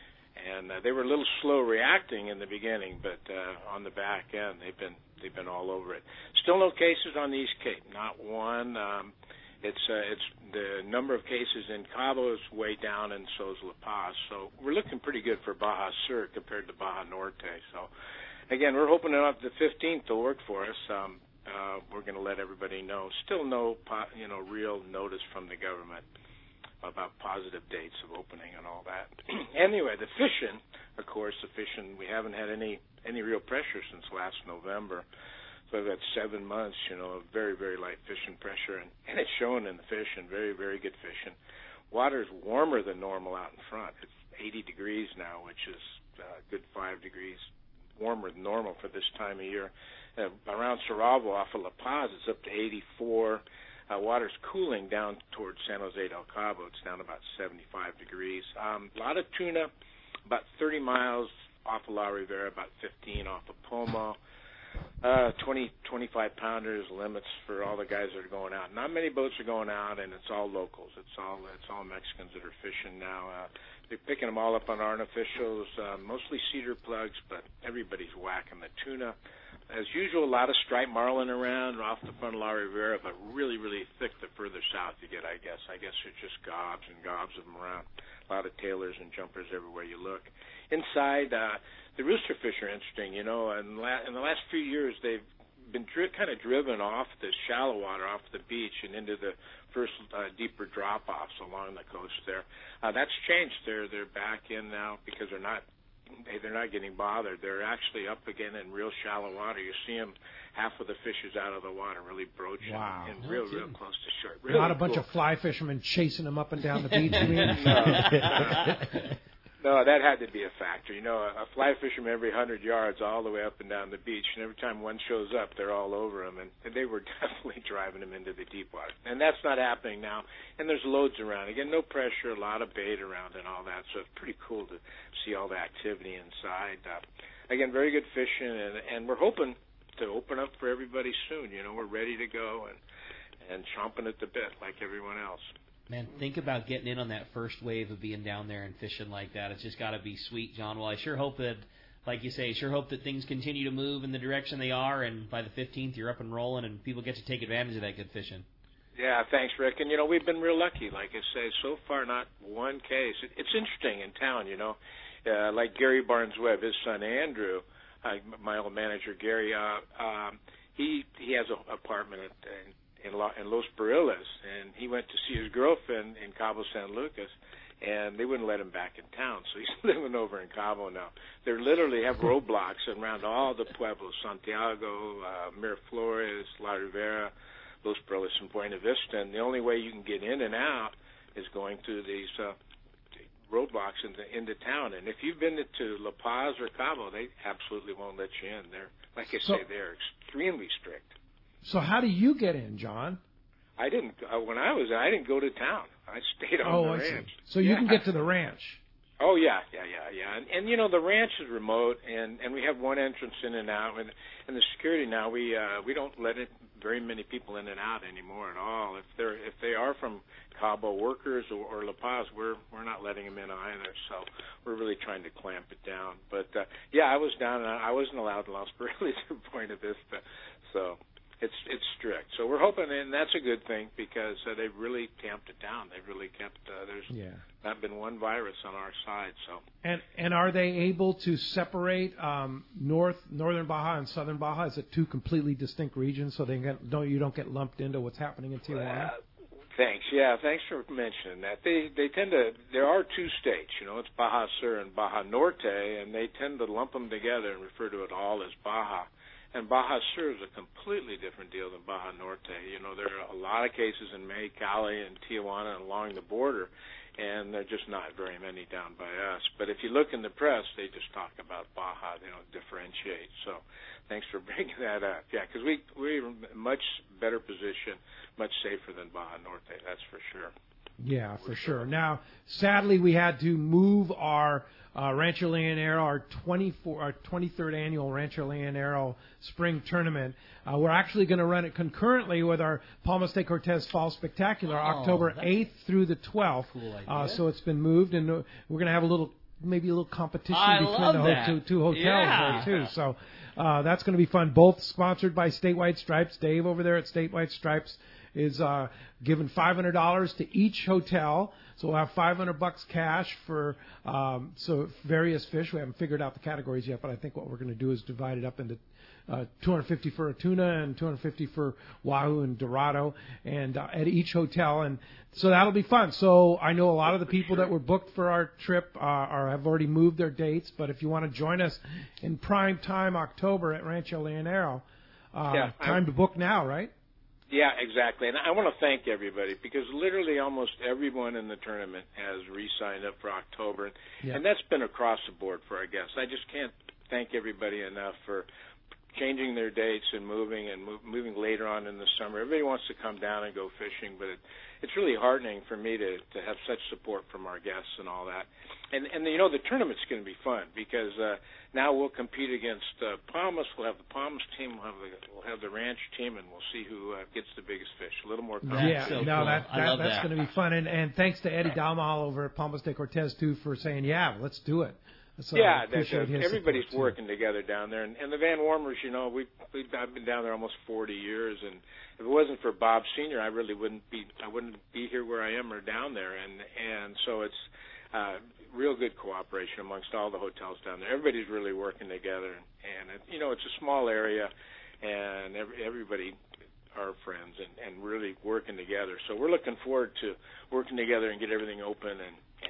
and uh, they were a little slow reacting in the beginning, but uh, on the back end, they've been they've been all over it. Still no cases on the East Cape, not one. Um, it's uh, it's the number of cases in Cabo is way down, and so is La Paz. So we're looking pretty good for Baja Sur compared to Baja Norte. So again, we're hoping up the fifteenth to work for us. Um, uh, we're going to let everybody know. Still no po- you know real notice from the government about positive dates of opening and all that. Anyway, the fishing, of course, the fishing, we haven't had any any real pressure since last November. So I've had seven months, you know, of very, very light fishing pressure, and, and it's showing in the fishing, very, very good fishing. Water's warmer than normal out in front. It's eighty degrees now, which is a good five degrees warmer than normal for this time of year. Uh, around Saravo off of La Paz, it's up to eighty-four. Uh, water's cooling down towards San Jose del Cabo. It's down about seventy-five degrees. Um, a lot of tuna, about thirty miles off of La Rivera, about fifteen off of Pomo. Uh, twenty, twenty-five pounders limits for all the guys that are going out. Not many boats are going out, and it's all locals. It's all it's all Mexicans that are fishing now. Uh, they're picking them all up on artificials, uh, mostly cedar plugs, but everybody's whacking the tuna. As usual, a lot of striped marlin around off the front of La Rivera, but really, really thick the further south you get, I guess. I guess there's just gobs and gobs of them around. A lot of tailors and jumpers everywhere you look. Inside, uh, the rooster fish are interesting. You know, in, la- in the last few years, they've been dri- kind of driven off the shallow water, off the beach, and into the first uh, deeper drop-offs along the coast there. Uh, that's changed. They're they're back in now because they're not they, they're not getting bothered. They're actually up again in real shallow water. You see them, half of the fish is out of the water, really broaching, Wow. and No real, kidding. real close to shore. Really Not a bunch cool. of fly fishermen chasing them up and down the beach. You mean? No, that had to be a factor. You know, a, a fly fisherman every hundred yards all the way up and down the beach, and every time one shows up, they're all over him, and, and they were definitely driving him into the deep water. And that's not happening now, and there's loads around. Again, no pressure, a lot of bait around and all that, so it's pretty cool to see all the activity inside. Uh, again, very good fishing, and, and we're hoping to open up for everybody soon. You know, we're ready to go and, and chomping at the bit like everyone else. Man, think about getting in on that first wave of being down there and fishing like that. It's just got to be sweet, John. Well, I sure hope that, like you say, sure hope that things continue to move in the direction they are, and by the fifteenth you're up and rolling and people get to take advantage of that good fishing. Yeah, thanks, Rick. And, you know, we've been real lucky. Like I say, so far not one case. It, it's interesting in town, you know, uh, like Gary Barnes-Webb, his son Andrew, uh, my old manager Gary, uh, um, he he has an apartment at, uh, in, Lo, in Los Barillas, and he went to see his girlfriend in Cabo San Lucas, and they wouldn't let him back in town, so he's living over in Cabo now. They literally have roadblocks around all the pueblos, Santiago, uh, Miraflores, La Rivera, Los Barillas, and Buena Vista, and the only way you can get in and out is going through these uh, roadblocks into, into town. And if you've been to La Paz or Cabo, they absolutely won't let you in. They're, like I So- say, they're extremely strict. So how do you get in, John? I didn't, uh, when I was, I didn't go to town. I stayed on oh, the I ranch. see. So you Yeah. can get to the ranch. Oh yeah, yeah, yeah, yeah. And, and you know the ranch is remote, and and we have one entrance in and out, and and the security now we uh, we don't let it very many people in and out anymore at all. If they're if they are from Cabo workers or, or La Paz, we're we're not letting them in either. So we're really trying to clamp it down. But uh, yeah, I was down, and I wasn't allowed in Los Barillas or Buena Vista, so. It's it's strict, so we're hoping, and that's a good thing because uh, they've really tamped it down. They've really kept uh, there's Yeah. not been one virus on our side. So And and are they able to separate um, North Northern Baja and Southern Baja? Is it two completely distinct regions, so they get, don't you don't get lumped into what's happening in Tijuana? Uh, thanks, yeah, thanks for mentioning that. They they tend to there are two states, you know, it's Baja Sur and Baja Norte, and they tend to lump them together and refer to it all as Baja. And Baja Sur is a completely different deal than Baja Norte. You know, there are a lot of cases in Mexicali and Tijuana and along the border, and there are just not very many down by us. But if you look in the press, they just talk about Baja. They don't differentiate. So thanks for bringing that up. Yeah, because we, we're in a much better position, much safer than Baja Norte, that's for sure. Yeah, for sure. Now, sadly, we had to move our uh, Rancho Leonero, our twenty-four, our twenty-third annual Rancho Leonero Spring Tournament. Uh, we're actually going to run it concurrently with our Palmas de Cortez Fall Spectacular, Oh, October that's eighth through the twelfth. Cool idea. Uh, so it's been moved, and uh, we're going to have a little, maybe a little competition I between love the that. ho- two, two hotels Yeah. there too. So uh, that's going to be fun. Both sponsored by Statewide Stripes. Dave over there at Statewide Stripes is uh, giving five hundred dollars to each hotel. So we'll have five hundred bucks cash for um, so various fish. We haven't figured out the categories yet, but I think what we're going to do is divide it up into uh, two hundred fifty for a tuna and two hundred fifty for wahoo and dorado, and uh, at each hotel. And so that'll be fun. So I know a lot of the people that were booked for our trip uh, are have already moved their dates. But if you want to join us in prime time October at Rancho Leonero, uh, Yeah, time I- to book now, right? Yeah, exactly. And I want to thank everybody because literally almost everyone in the tournament has re-signed up for October. Yeah. And that's been across the board for our guests. I just can't thank everybody enough for changing their dates and moving and move, moving later on in the summer. Everybody wants to come down and go fishing, but it, it's really heartening for me to, to have such support from our guests and all that. And, and you know, the tournament's going to be fun because uh, now we'll compete against uh, Palmas. We'll have the Palmas team. We'll have the, we'll have the ranch team, and we'll see who uh, gets the biggest fish. A little more competition. Yeah, so no, cool. that, I that love that's that. going to be fun. And, and thanks to Eddie Dalmal over at Palmas de Cortez, too, for saying, yeah, let's do it. So I yeah, that, appreciate uh, his everybody's support, too. working together down there, and, and the Van Warmers. You know, we we I've been down there almost forty years, and if it wasn't for Bob Senior, I really wouldn't be I wouldn't be here where I am or down there, and and so it's uh, real good cooperation amongst all the hotels down there. Everybody's really working together, and it, you know, it's a small area, and every, everybody are friends and, and really working together. So we're looking forward to working together and get everything open and, and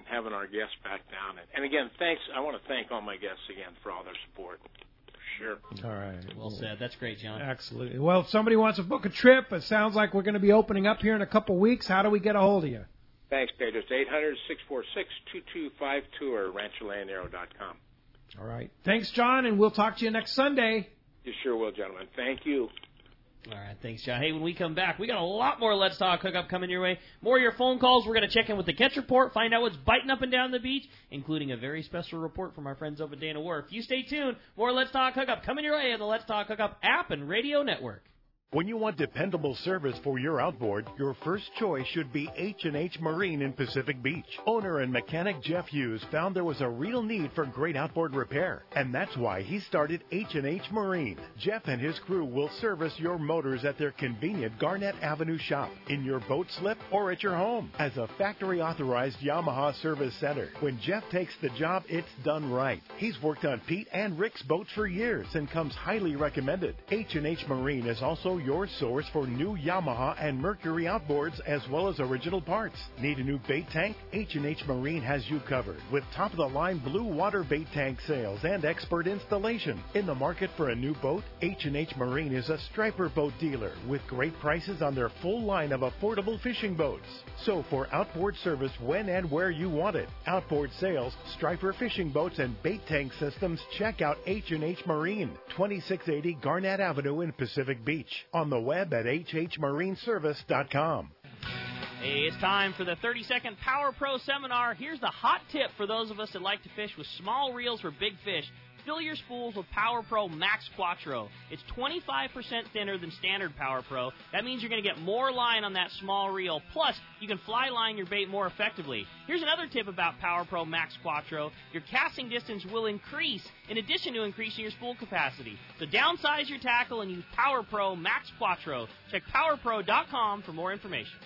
having our guests back down. And, and again, thanks. I want to thank all my guests again for all their support. Sure. All right. Well said. That's great, John. Absolutely. Well, if somebody wants to book a trip, it sounds like we're going to be opening up here in a couple weeks. How do we get a hold of you? Thanks, Pedro. It's eight hundred, six four six, two two five two or rancho lanero dot com. All right. Thanks, John, and we'll talk to you next Sunday. You sure will, gentlemen. Thank you. All right, thanks, John. Hey, when we come back, we got a lot more Let's Talk Hookup coming your way. More of your phone calls. We're going to check in with the Catch Report, find out what's biting up and down the beach, including a very special report from our friends over at Dana Wharf. You stay tuned. More Let's Talk Hookup coming your way on the Let's Talk Hookup app and radio network. When you want dependable service for your outboard, your first choice should be H and H Marine in Pacific Beach. Owner and mechanic Jeff Hughes found there was a real need for great outboard repair, and that's why he started H and H Marine. Jeff and his crew will service your motors at their convenient Garnett Avenue shop, in your boat slip, or at your home. As a factory-authorized Yamaha service center, when Jeff takes the job, it's done right. He's worked on Pete and Rick's boats for years and comes highly recommended. H and H Marine is also your source for new Yamaha and Mercury outboards as well as original parts. Need a new bait tank? H and H Marine has you covered with top-of-the-line blue water bait tank sales and expert installation. In the market for a new boat? H and H Marine is a striper boat dealer with great prices on their full line of affordable fishing boats. So for outboard service when and where you want it, outboard sales, striper fishing boats, and bait tank systems, check out H and H Marine, twenty-six eighty Garnett Avenue in Pacific Beach. On the web at h h marine service dot com. Hey, it's time for the thirty-second Power Pro Seminar. Here's the hot tip for those of us that like to fish with small reels for big fish. Fill your spools with Power Pro Max Quattro. It's twenty-five percent thinner than standard Power Pro. That means you're going to get more line on that small reel. Plus, you can fly line your bait more effectively. Here's another tip about Power Pro Max Quattro. Your casting distance will increase in addition to increasing your spool capacity. So downsize your tackle and use Power Pro Max Quattro. Check power pro dot com for more information.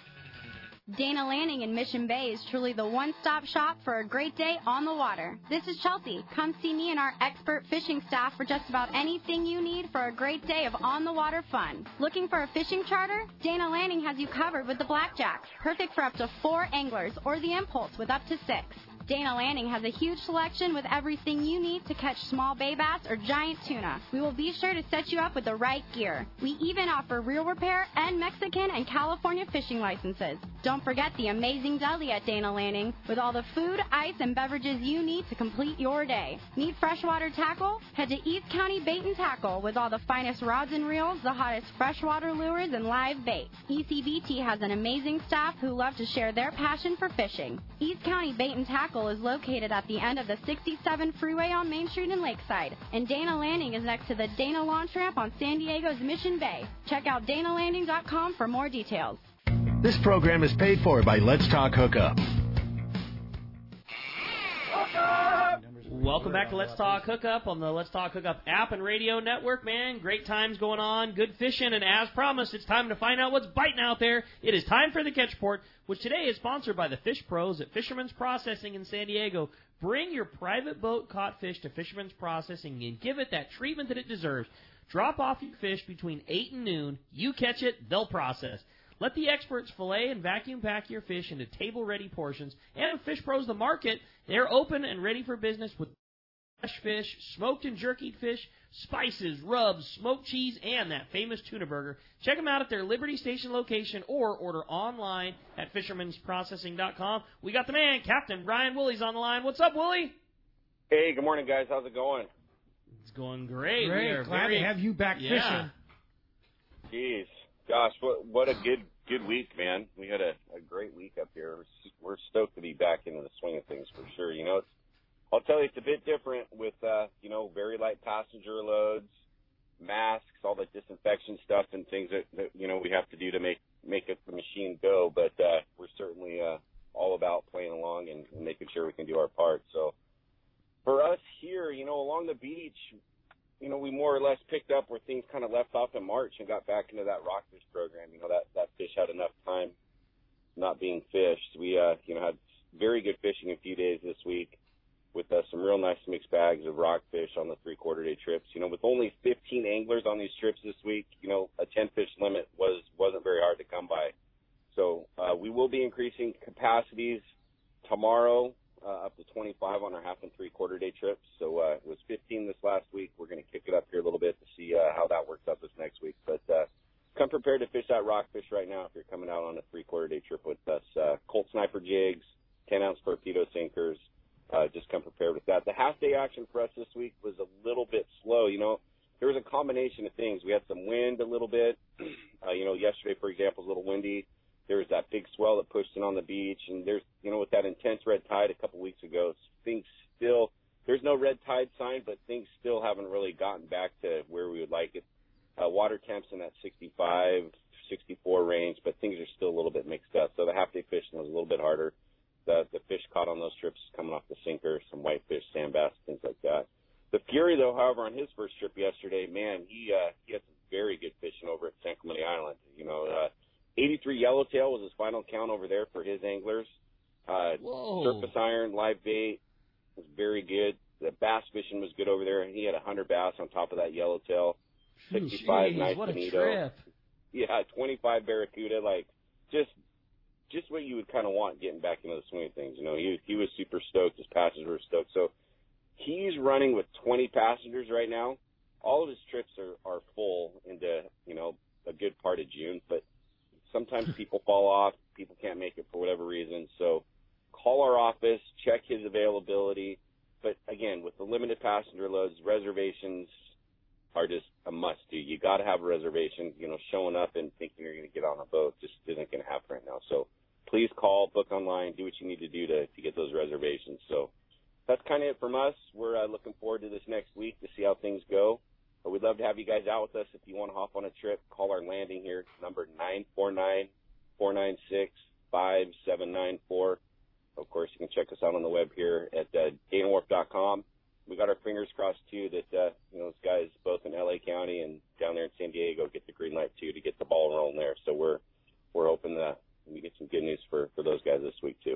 Dana Landing in Mission Bay is truly the one-stop shop for a great day on the water. This is Chelsea. Come see me and our expert fishing staff for just about anything you need for a great day of on-the-water fun. Looking for a fishing charter? Dana Landing has you covered with the Blackjacks, perfect for up to four anglers, or the Impulse with up to six. Dana Landing has a huge selection with everything you need to catch small bay bass or giant tuna. We will be sure to set you up with the right gear. We even offer reel repair and Mexican and California fishing licenses. Don't forget the amazing deli at Dana Landing with all the food, ice, and beverages you need to complete your day. Need freshwater tackle? Head to East County Bait and Tackle with all the finest rods and reels, the hottest freshwater lures, and live bait. E C B T has an amazing staff who love to share their passion for fishing. East County Bait and Tackle is located at the end of the sixty-seven freeway on Main Street in Lakeside, and Dana Landing is next to the Dana Launch Ramp on San Diego's Mission Bay. Check out dana landing dot com for more details. This program is paid for by Let's Talk Hookup. Welcome back to Let's Talk Hookup on the Let's Talk Hookup app and radio network, man. Great times going on, good fishing, and as promised, it's time to find out what's biting out there. It is time for the Catch Report, which today is sponsored by the Fish Pros at Fisherman's Processing in San Diego. Bring your private boat caught fish to Fisherman's Processing and give it that treatment that it deserves. Drop off your fish between eight and noon. You catch it, they'll process. Let the experts fillet and vacuum pack your fish into table-ready portions. And Fish Pros, the market, they're open and ready for business with fresh fish, smoked and jerkied fish, spices, rubs, smoked cheese, and that famous tuna burger. Check them out at their Liberty Station location or order online at fishermans processing dot com. We got the man, Captain Brian Woolley's on the line. What's up, Woolley? Hey, good morning, guys. How's it going? It's going great. Great. We are Glad very... to have you back yeah. fishing. Jeez. Gosh, what what a good good week, man. We had a, a great week up here. We're, we're stoked to be back into the swing of things for sure. You know, it's, I'll tell you, it's a bit different with, uh, you know, very light passenger loads, masks, all the disinfection stuff and things that, that you know, we have to do to make, make it, the machine go. But uh, we're certainly uh, all about playing along and, and making sure we can do our part. So for us here, you know, along the beach, you know, we more or less picked up where things kind of left off in March and got back into that rockfish program. You know, that, that fish had enough time not being fished. We, uh, you know, had very good fishing a few days this week with uh, some real nice mixed bags of rockfish on the three-quarter day trips. You know, with only fifteen anglers on these trips this week, you know, a ten-fish limit was, wasn't very hard to come by. So uh, we will be increasing capacities tomorrow twenty-five on our half and three-quarter day trips. So uh, it was fifteen this last week. We're going to kick it up here a little bit to see uh, how that works out this next week. But uh, come prepared to fish that rockfish right now if you're coming out on a three-quarter day trip with us. Uh, Colt Sniper jigs, ten-ounce torpedo sinkers. Uh, just come prepared with that. The half-day action for us this week was a little bit slow. You know, there was a combination of things. We had some wind a little bit. Uh, you know, yesterday, for example, was a little windy. There was that big swell that pushed in on the beach. And there's, you know, with that intense red tide a couple weeks ago, things still, there's no red tide sign, but things still haven't really gotten back to where we would like it. Uh, water temps in that sixty-five, sixty-four range, but things are still a little bit mixed up. So the half-day fishing was a little bit harder. The, the fish caught on those trips coming off the sinker, some whitefish, sand bass, things like that. The Fury, though, however, on his first trip yesterday, man, he uh, he had some very good fishing over at San Clemente Island. You know, uh, eighty-three yellowtail was his final count over there for his anglers. Uh, surface iron, live bait was very good. The bass fishing was good over there. He had one hundred bass on top of that yellowtail. sixty-five Jeez, nice what a bonito. trip. Yeah, twenty-five barracuda. Like, just just what you would kind of want getting back into the swing of things. You know, he he was super stoked. His passengers were stoked. So he's running with twenty passengers right now. All of his trips are, are full into, you know, a good part of June. But sometimes people fall off. People can't make it for whatever reason. So call our office, check his availability. But, again, with the limited passenger loads, reservations are just a must-do. You got to have a reservation. You know, showing up and thinking you're going to get on a boat just isn't going to happen right now. So please call, book online, do what you need to do to, to get those reservations. So that's kind of it from us. We're uh, looking forward to this next week to see how things go. But we'd love to have you guys out with us. If you want to hop on a trip, call our landing here, number nine four nine, four nine six, five seven nine four. Of course, you can check us out on the web here at uh, Dana Wharf dot com. We got our fingers crossed, too, that, uh, you know, those guys both in L A County and down there in San Diego get the green light, too, to get the ball rolling there. So we're we're hoping that we get some good news for, for those guys this week, too.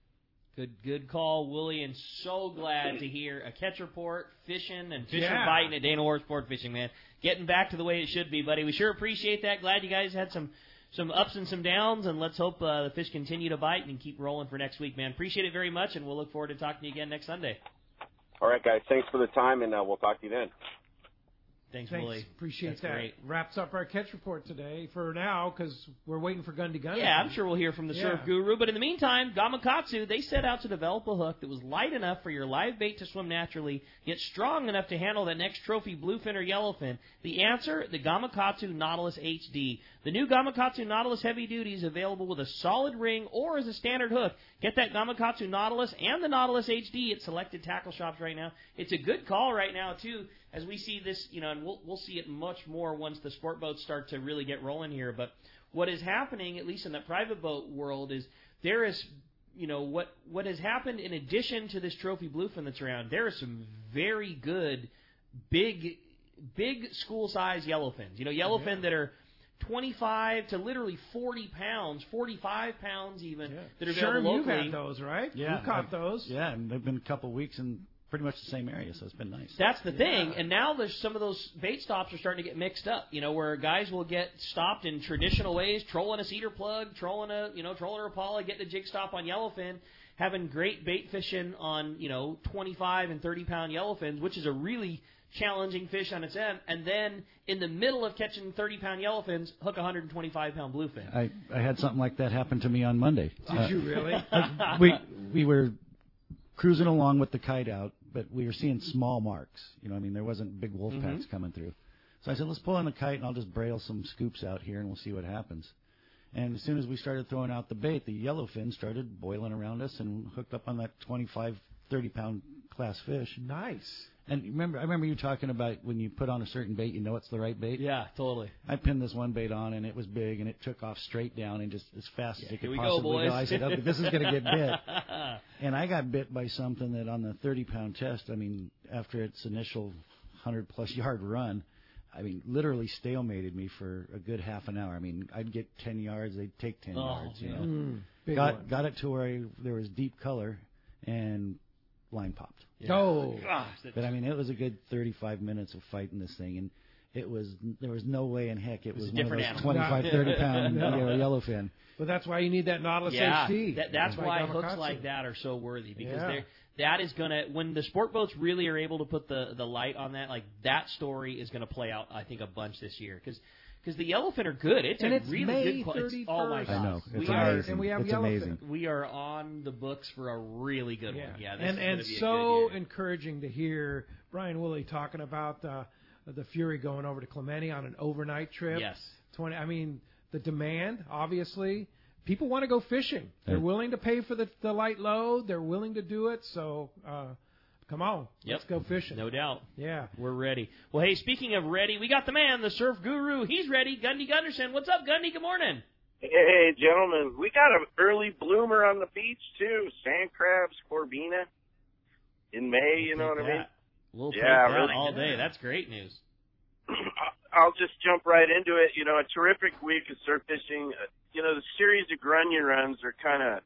Good good call, Willie, and so glad to hear a catch report, fishing, and fishing Yeah. biting at Dana Wharf Sport Fishing, man. Getting back to the way it should be, buddy. We sure appreciate that. Glad you guys had some some ups and some downs, and let's hope uh, the fish continue to bite and keep rolling for next week, man. Appreciate it very much, and we'll look forward to talking to you again next Sunday. All right, guys. Thanks for the time, and uh, we'll talk to you then. Thanks, Thanks. Willie. Appreciate That's that. great. Wraps up our catch report today for now because we're waiting for Gun to Gun. Yeah, I'm sure we'll hear from the Yeah. surf guru. But in the meantime, Gamakatsu, they set out to develop a hook that was light enough for your live bait to swim naturally, yet strong enough to handle that next trophy bluefin or yellowfin. The answer, the Gamakatsu Nautilus H D. The new Gamakatsu Nautilus Heavy Duty is available with a solid ring or as a standard hook. Get that Gamakatsu Nautilus and the Nautilus H D at selected tackle shops right now. It's a good call right now, too, as we see this, you know, and we'll, we'll see it much more once the sport boats start to really get rolling here. But what is happening, at least in the private boat world, is there is, you know, what what has happened in addition to this trophy bluefin that's around, there are some very good, big, big school-size yellowfins. You know, yellowfin Yeah. that are twenty-five to literally forty pounds, forty-five pounds even, that are Sherm, available you've locally. had those, right? Yeah, You caught I've- those. Yeah, and they've been a couple of weeks in pretty much the same area, so it's been nice. That's the thing, and now there's some of those bait stops are starting to get mixed up. You know, where guys will get stopped in traditional ways, trolling a cedar plug, trolling a you know trolling a Rapala, getting a jig stop on yellowfin, having great bait fishing on you know twenty-five and thirty pound yellowfins, which is a really challenging fish on its end. And then in the middle of catching thirty pound yellowfins, hook a one hundred twenty-five pound bluefin. I, I had something like that happen to me on Monday. Did you really? Uh, we we were cruising along with the kite out, but we were seeing small marks. You know, I mean, there wasn't big wolf packs Mhm. coming through. So I said, let's pull on the kite and I'll just braille some scoops out here and we'll see what happens. And as soon as we started throwing out the bait, the yellowfin started boiling around us and hooked up on that twenty-five, thirty pound class fish. Nice. And remember, I remember you talking about when you put on a certain bait, you know it's the right bait. Yeah, totally. I pinned this one bait on, and it was big, and it took off straight down and just as fast as it Here could we go, possibly boys. I said, okay, this is going to get bit. And I got bit by something that on the thirty pound test, I mean, after its initial one hundred plus yard run, I mean, literally stalemated me for a good half an hour. I mean, I'd get ten yards, they'd take ten Oh, yards. You yeah. know, Mm, big got one. got it to where I, there was deep color, and line popped. Yeah. Oh. Gosh, that's- But I mean, it was a good thirty-five minutes of fighting this thing, and it was there was no way in heck it was, was a one of different those animal. twenty-five, thirty pound No. you know, yellowfin. But that's why you need that Nautilus yeah, H D. that, that's by why Gamakatsu. hooks like that are so worthy because Yeah. they're that is going to, when the sport boats really are able to put the, the light on that, like that story is going to play out, I think, a bunch this year. Because because the yellowfin are good. It's and a it's really May good quality. Oh, my thirty-first. God. I know. It's we amazing. Are, and we have it's yellowfin. amazing. We are on the books for a really good Yeah. one. Yeah, this and is and gonna be a so good year. encouraging to hear Brian Woolley talking about uh, the Fury going over to Clemente on an overnight trip. Yes. twenty. I mean, the demand, obviously. People want to go fishing. They're Yeah. willing to pay for the, the light load. They're willing to do it. So, uh, come on. Yep. Let's go fishing. No doubt. Yeah. We're ready. Well, hey, speaking of ready, we got the man, the surf guru. He's ready. Gundy Gunderson. What's up, Gundy? Good morning. Hey, gentlemen. We got an early bloomer on the beach, too. Sand crabs, Corbina. In May, you know what I mean? We'll take Yeah, that really all good. day. That's great news. I'll just jump right into it. You know, a terrific week of surf fishing. Uh, You know, the series of grunion runs are kind of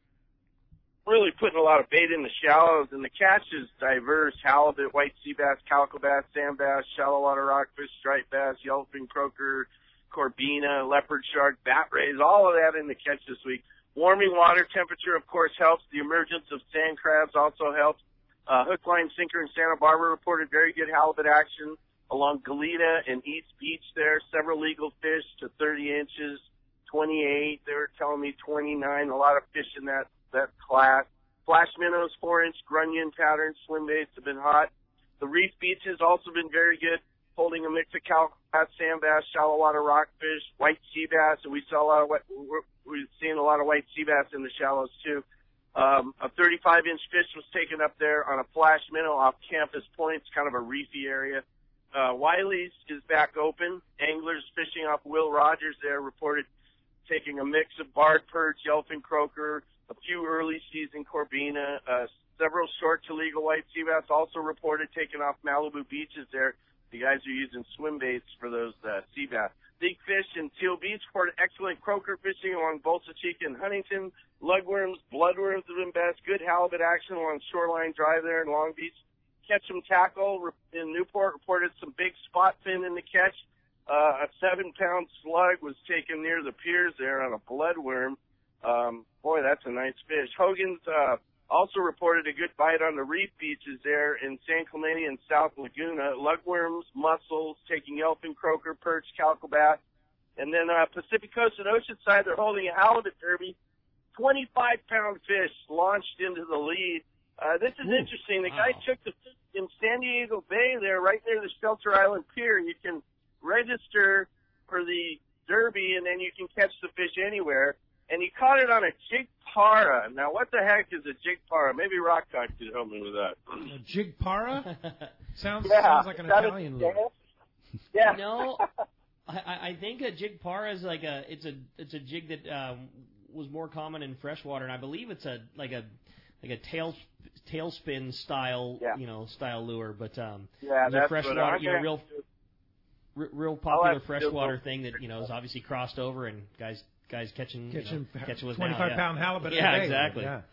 really putting a lot of bait in the shallows, and the catch is diverse: halibut, white sea bass, calico bass, sand bass, shallow water rockfish, striped bass, yellowfin croaker, corbina, leopard shark, bat rays, all of that in the catch this week. Warming water temperature, of course, helps. The emergence of sand crabs also helps. Uh, hook, line, sinker in Santa Barbara reported very good halibut action along Goleta and East Beach there. Several legal fish to thirty inches, twenty-eight. They were telling me twenty-nine. A lot of fish in that, that class. Flash minnows, four inch grunion patterns, swim baits have been hot. The reef beach has also been very good, holding a mix of calico bass, sand bass, shallow water rockfish, white sea bass, and we saw a lot of white, we're, we're seeing a lot of white sea bass in the shallows too. Um, a thirty-five inch fish was taken up there on a flash minnow off Campus Point. It's kind of a reefy area. Uh, Wiley's is back open. Anglers fishing off Will Rogers there reported taking a mix of barred perch, yellowfin croaker, a few early season corbina, uh, several short to legal white sea bass also reported taking off Malibu beaches there. The guys are using swim baits for those uh, sea bass. Big Fish in Teal Beach reported excellent croaker fishing along Bolsa Chica and Huntington. Lugworms, bloodworms have been best. Good halibut action along Shoreline Drive there in Long Beach. Ketchum Tackle in Newport reported some big spot fin in the catch. Uh, a seven-pound slug was taken near the piers there on a bloodworm. Um, boy, that's a nice fish. Hogan's uh, also reported a good bite on the reef beaches there in San Clemente and South Laguna. Lugworms, mussels, taking yellowfin croaker, perch, calico bass. And then uh, Pacific Coast and Oceanside, they're holding a halibut derby. twenty-five pound fish launched into the lead. Uh, this is Ooh, interesting. The wow. guy took the fish in San Diego Bay there, right near the Shelter Island Pier. You can register for the derby, and then you can catch the fish anywhere. And he caught it on a jig para. Now, what the heck is a jig para? Maybe Rock Cock could help me with that. A jig para? Sounds, Yeah, sounds like an is that a Italian dance? lure. Yeah. No, I, I think a jig para is like a it's a it's a jig that um, was more common in freshwater, and I believe it's a like a like a tail tailspin style Yeah. you know style lure. But um, Yeah, it's a that's freshwater, what I'm you know, gonna real have to do. r- real I'll popular have to do freshwater both. thing that you know is obviously crossed over, and guys guys catching Catching you know, catching with twenty-five pound halibut. Yeah, a day. exactly. Yeah.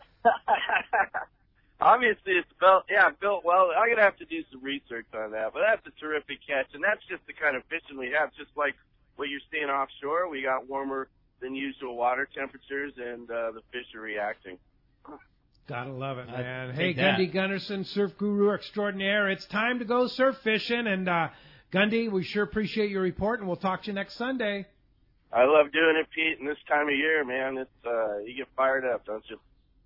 Obviously, it's built, yeah, built well. I'm going to have to do some research on that, but that's a terrific catch, and that's just the kind of fishing we have, just like what you're seeing offshore. We got warmer than usual water temperatures, and uh, the fish are reacting. Gotta love it, I man. dig Hey, that. Gundy Gunderson, surf guru extraordinaire. It's time to go surf fishing, and uh, Gundy, we sure appreciate your report, and we'll talk to you next Sunday. I love doing it, Pete, and this time of year, man, it's uh, you get fired up, don't you?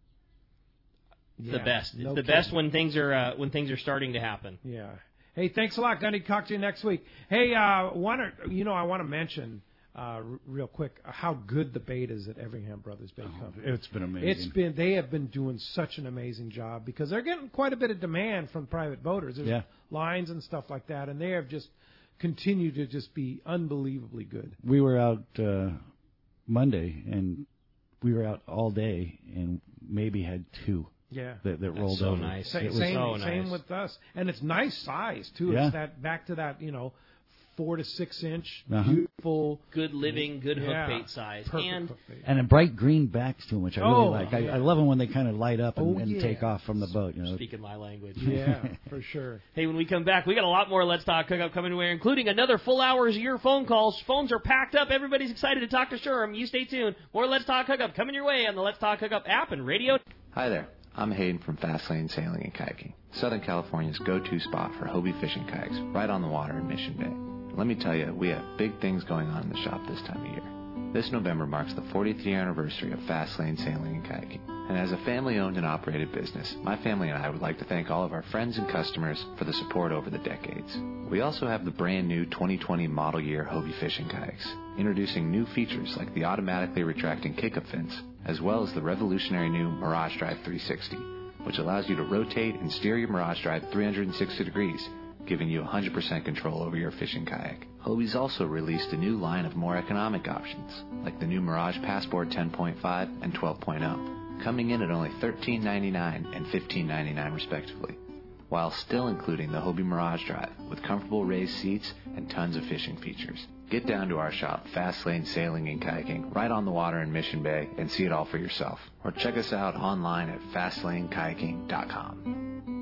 It's Yeah, the best. It's no the kidding. best when things are uh, when things are starting to happen. Yeah. Hey, thanks a lot, Gundy. Talk to you next week. Hey, uh, one, you know, I want to mention uh, r- real quick how good the bait is at Everingham Brothers Bait Company. It's been amazing. It's been they have been doing such an amazing job because they're getting quite a bit of demand from private boaters. There's Yeah. lines and stuff like that, and they have just continued to just be unbelievably good. We were out uh, Monday, and we were out all day, and maybe had two Yeah. that, that That's rolled so over. nice. Same, It was same, so same nice. with us, and it's nice size too. Yeah. It's that back to that you know four to six inch Uh-huh. beautiful. Good living, good Yeah. hook bait size, Perfect and hook bait. And a bright green backs to them, which I really Oh, like. I, yeah. I love them when they kind of light up and, Oh, and yeah. take off from the boat. You know, speaking my language. Yeah, for sure. Hey, when we come back, we got a lot more Let's Talk Hookup coming away, including another full hours of your phone calls. Phones are packed up. Everybody's excited to talk to Sherm. You stay tuned. More Let's Talk Hookup coming your way on the Let's Talk Hookup app and radio. Hi there. I'm Hayden from Fast Lane Sailing and Kayaking, Southern California's go-to spot for Hobie fishing kayaks, right on the water in Mission Bay. Let me tell you, we have big things going on in the shop this time of year. This November marks the fortieth year anniversary of Fast Lane Sailing and Kayaking. And as a family-owned and operated business, my family and I would like to thank all of our friends and customers for the support over the decades. We also have the brand new twenty twenty model year Hobie fishing kayaks, introducing new features like the automatically retracting kick-up fins, as well as the revolutionary new Mirage Drive three sixty, which allows you to rotate and steer your Mirage Drive three hundred sixty degrees, giving you one hundred percent control over your fishing kayak. Hobie's also released a new line of more economic options, like the new Mirage Passport ten point five and twelve point oh, coming in at only thirteen ninety-nine and fifteen ninety-nine respectively, while still including the Hobie Mirage Drive with comfortable raised seats and tons of fishing features. Get down to our shop, Fast Lane Sailing and Kayaking, right on the water in Mission Bay, and see it all for yourself. Or check us out online at fast lane kayaking dot com.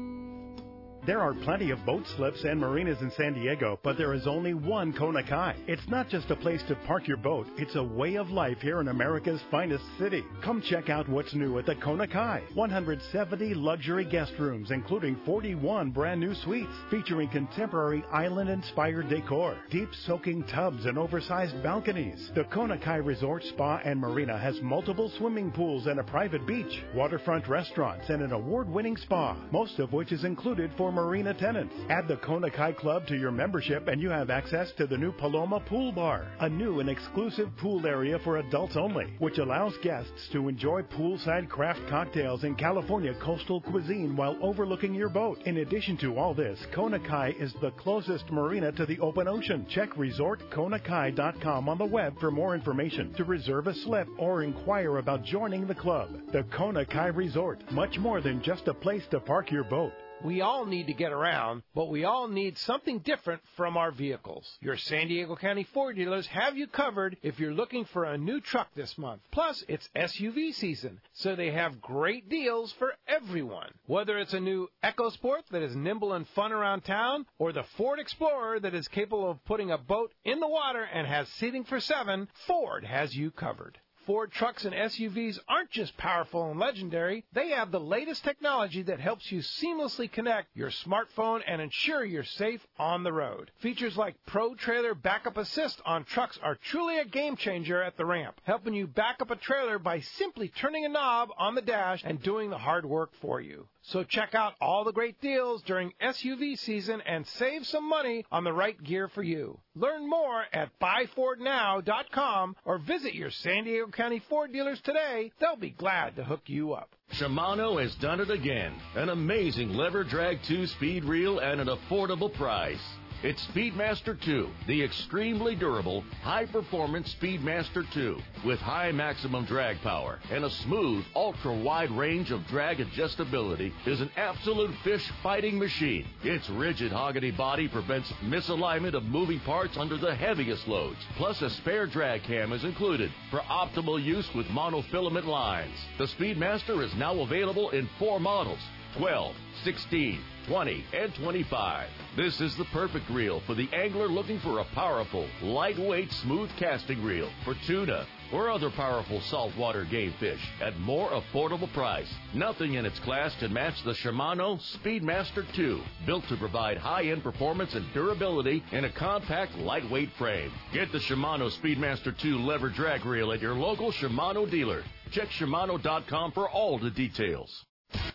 There are plenty of boat slips and marinas in San Diego, but there is only one Kona Kai. It's not just a place to park your boat, it's a way of life here in America's finest city. Come check out what's new at the Kona Kai. one hundred seventy luxury guest rooms, including forty-one brand new suites, featuring contemporary island-inspired decor, deep soaking tubs and oversized balconies. The Kona Kai Resort Spa and Marina has multiple swimming pools and a private beach, waterfront restaurants, and an award-winning spa, most of which is included for marina tenants. Add the Kona Kai Club to your membership and you have access to the new Paloma Pool Bar, a new and exclusive pool area for adults only, which allows guests to enjoy poolside craft cocktails and California coastal cuisine while overlooking your boat. In addition to all this, Kona Kai is the closest marina to the open ocean. Check resort kona kai dot com on the web for more information, to reserve a slip or inquire about joining the club. The Kona Kai Resort, much more than just a place to park your boat. We all need to get around, but we all need something different from our vehicles. Your San Diego County Ford dealers have you covered if you're looking for a new truck this month. Plus, it's S U V season, so they have great deals for everyone. Whether it's a new EcoSport that is nimble and fun around town, or the Ford Explorer that is capable of putting a boat in the water and has seating for seven, Ford has you covered. Ford trucks and S U Vs aren't just powerful and legendary. They have the latest technology that helps you seamlessly connect your smartphone and ensure you're safe on the road. Features like Pro Trailer Backup Assist on trucks are truly a game changer at the ramp, helping you back up a trailer by simply turning a knob on the dash and doing the hard work for you. So check out all the great deals during S U V season and save some money on the right gear for you. Learn more at buy ford now dot com or visit your San Diego County Ford dealers today. They'll be glad to hook you up. Shimano has done it again. An amazing lever drag two speed reel at an affordable price. It's Speedmaster two, the extremely durable, high-performance Speedmaster two, with high maximum drag power and a smooth, ultra-wide range of drag adjustability, is an absolute fish-fighting machine. Its rigid hogany body prevents misalignment of moving parts under the heaviest loads. Plus, a spare drag cam is included for optimal use with monofilament lines. The Speedmaster is now available in four models: twelve, sixteen, twenty, and twenty-five. This is the perfect reel for the angler looking for a powerful, lightweight, smooth casting reel for tuna or other powerful saltwater game fish at more affordable price. Nothing in its class can match the Shimano Speedmaster two, built to provide high-end performance and durability in a compact, lightweight frame. Get the Shimano Speedmaster two lever drag reel at your local Shimano dealer. Check Shimano dot com for all the details.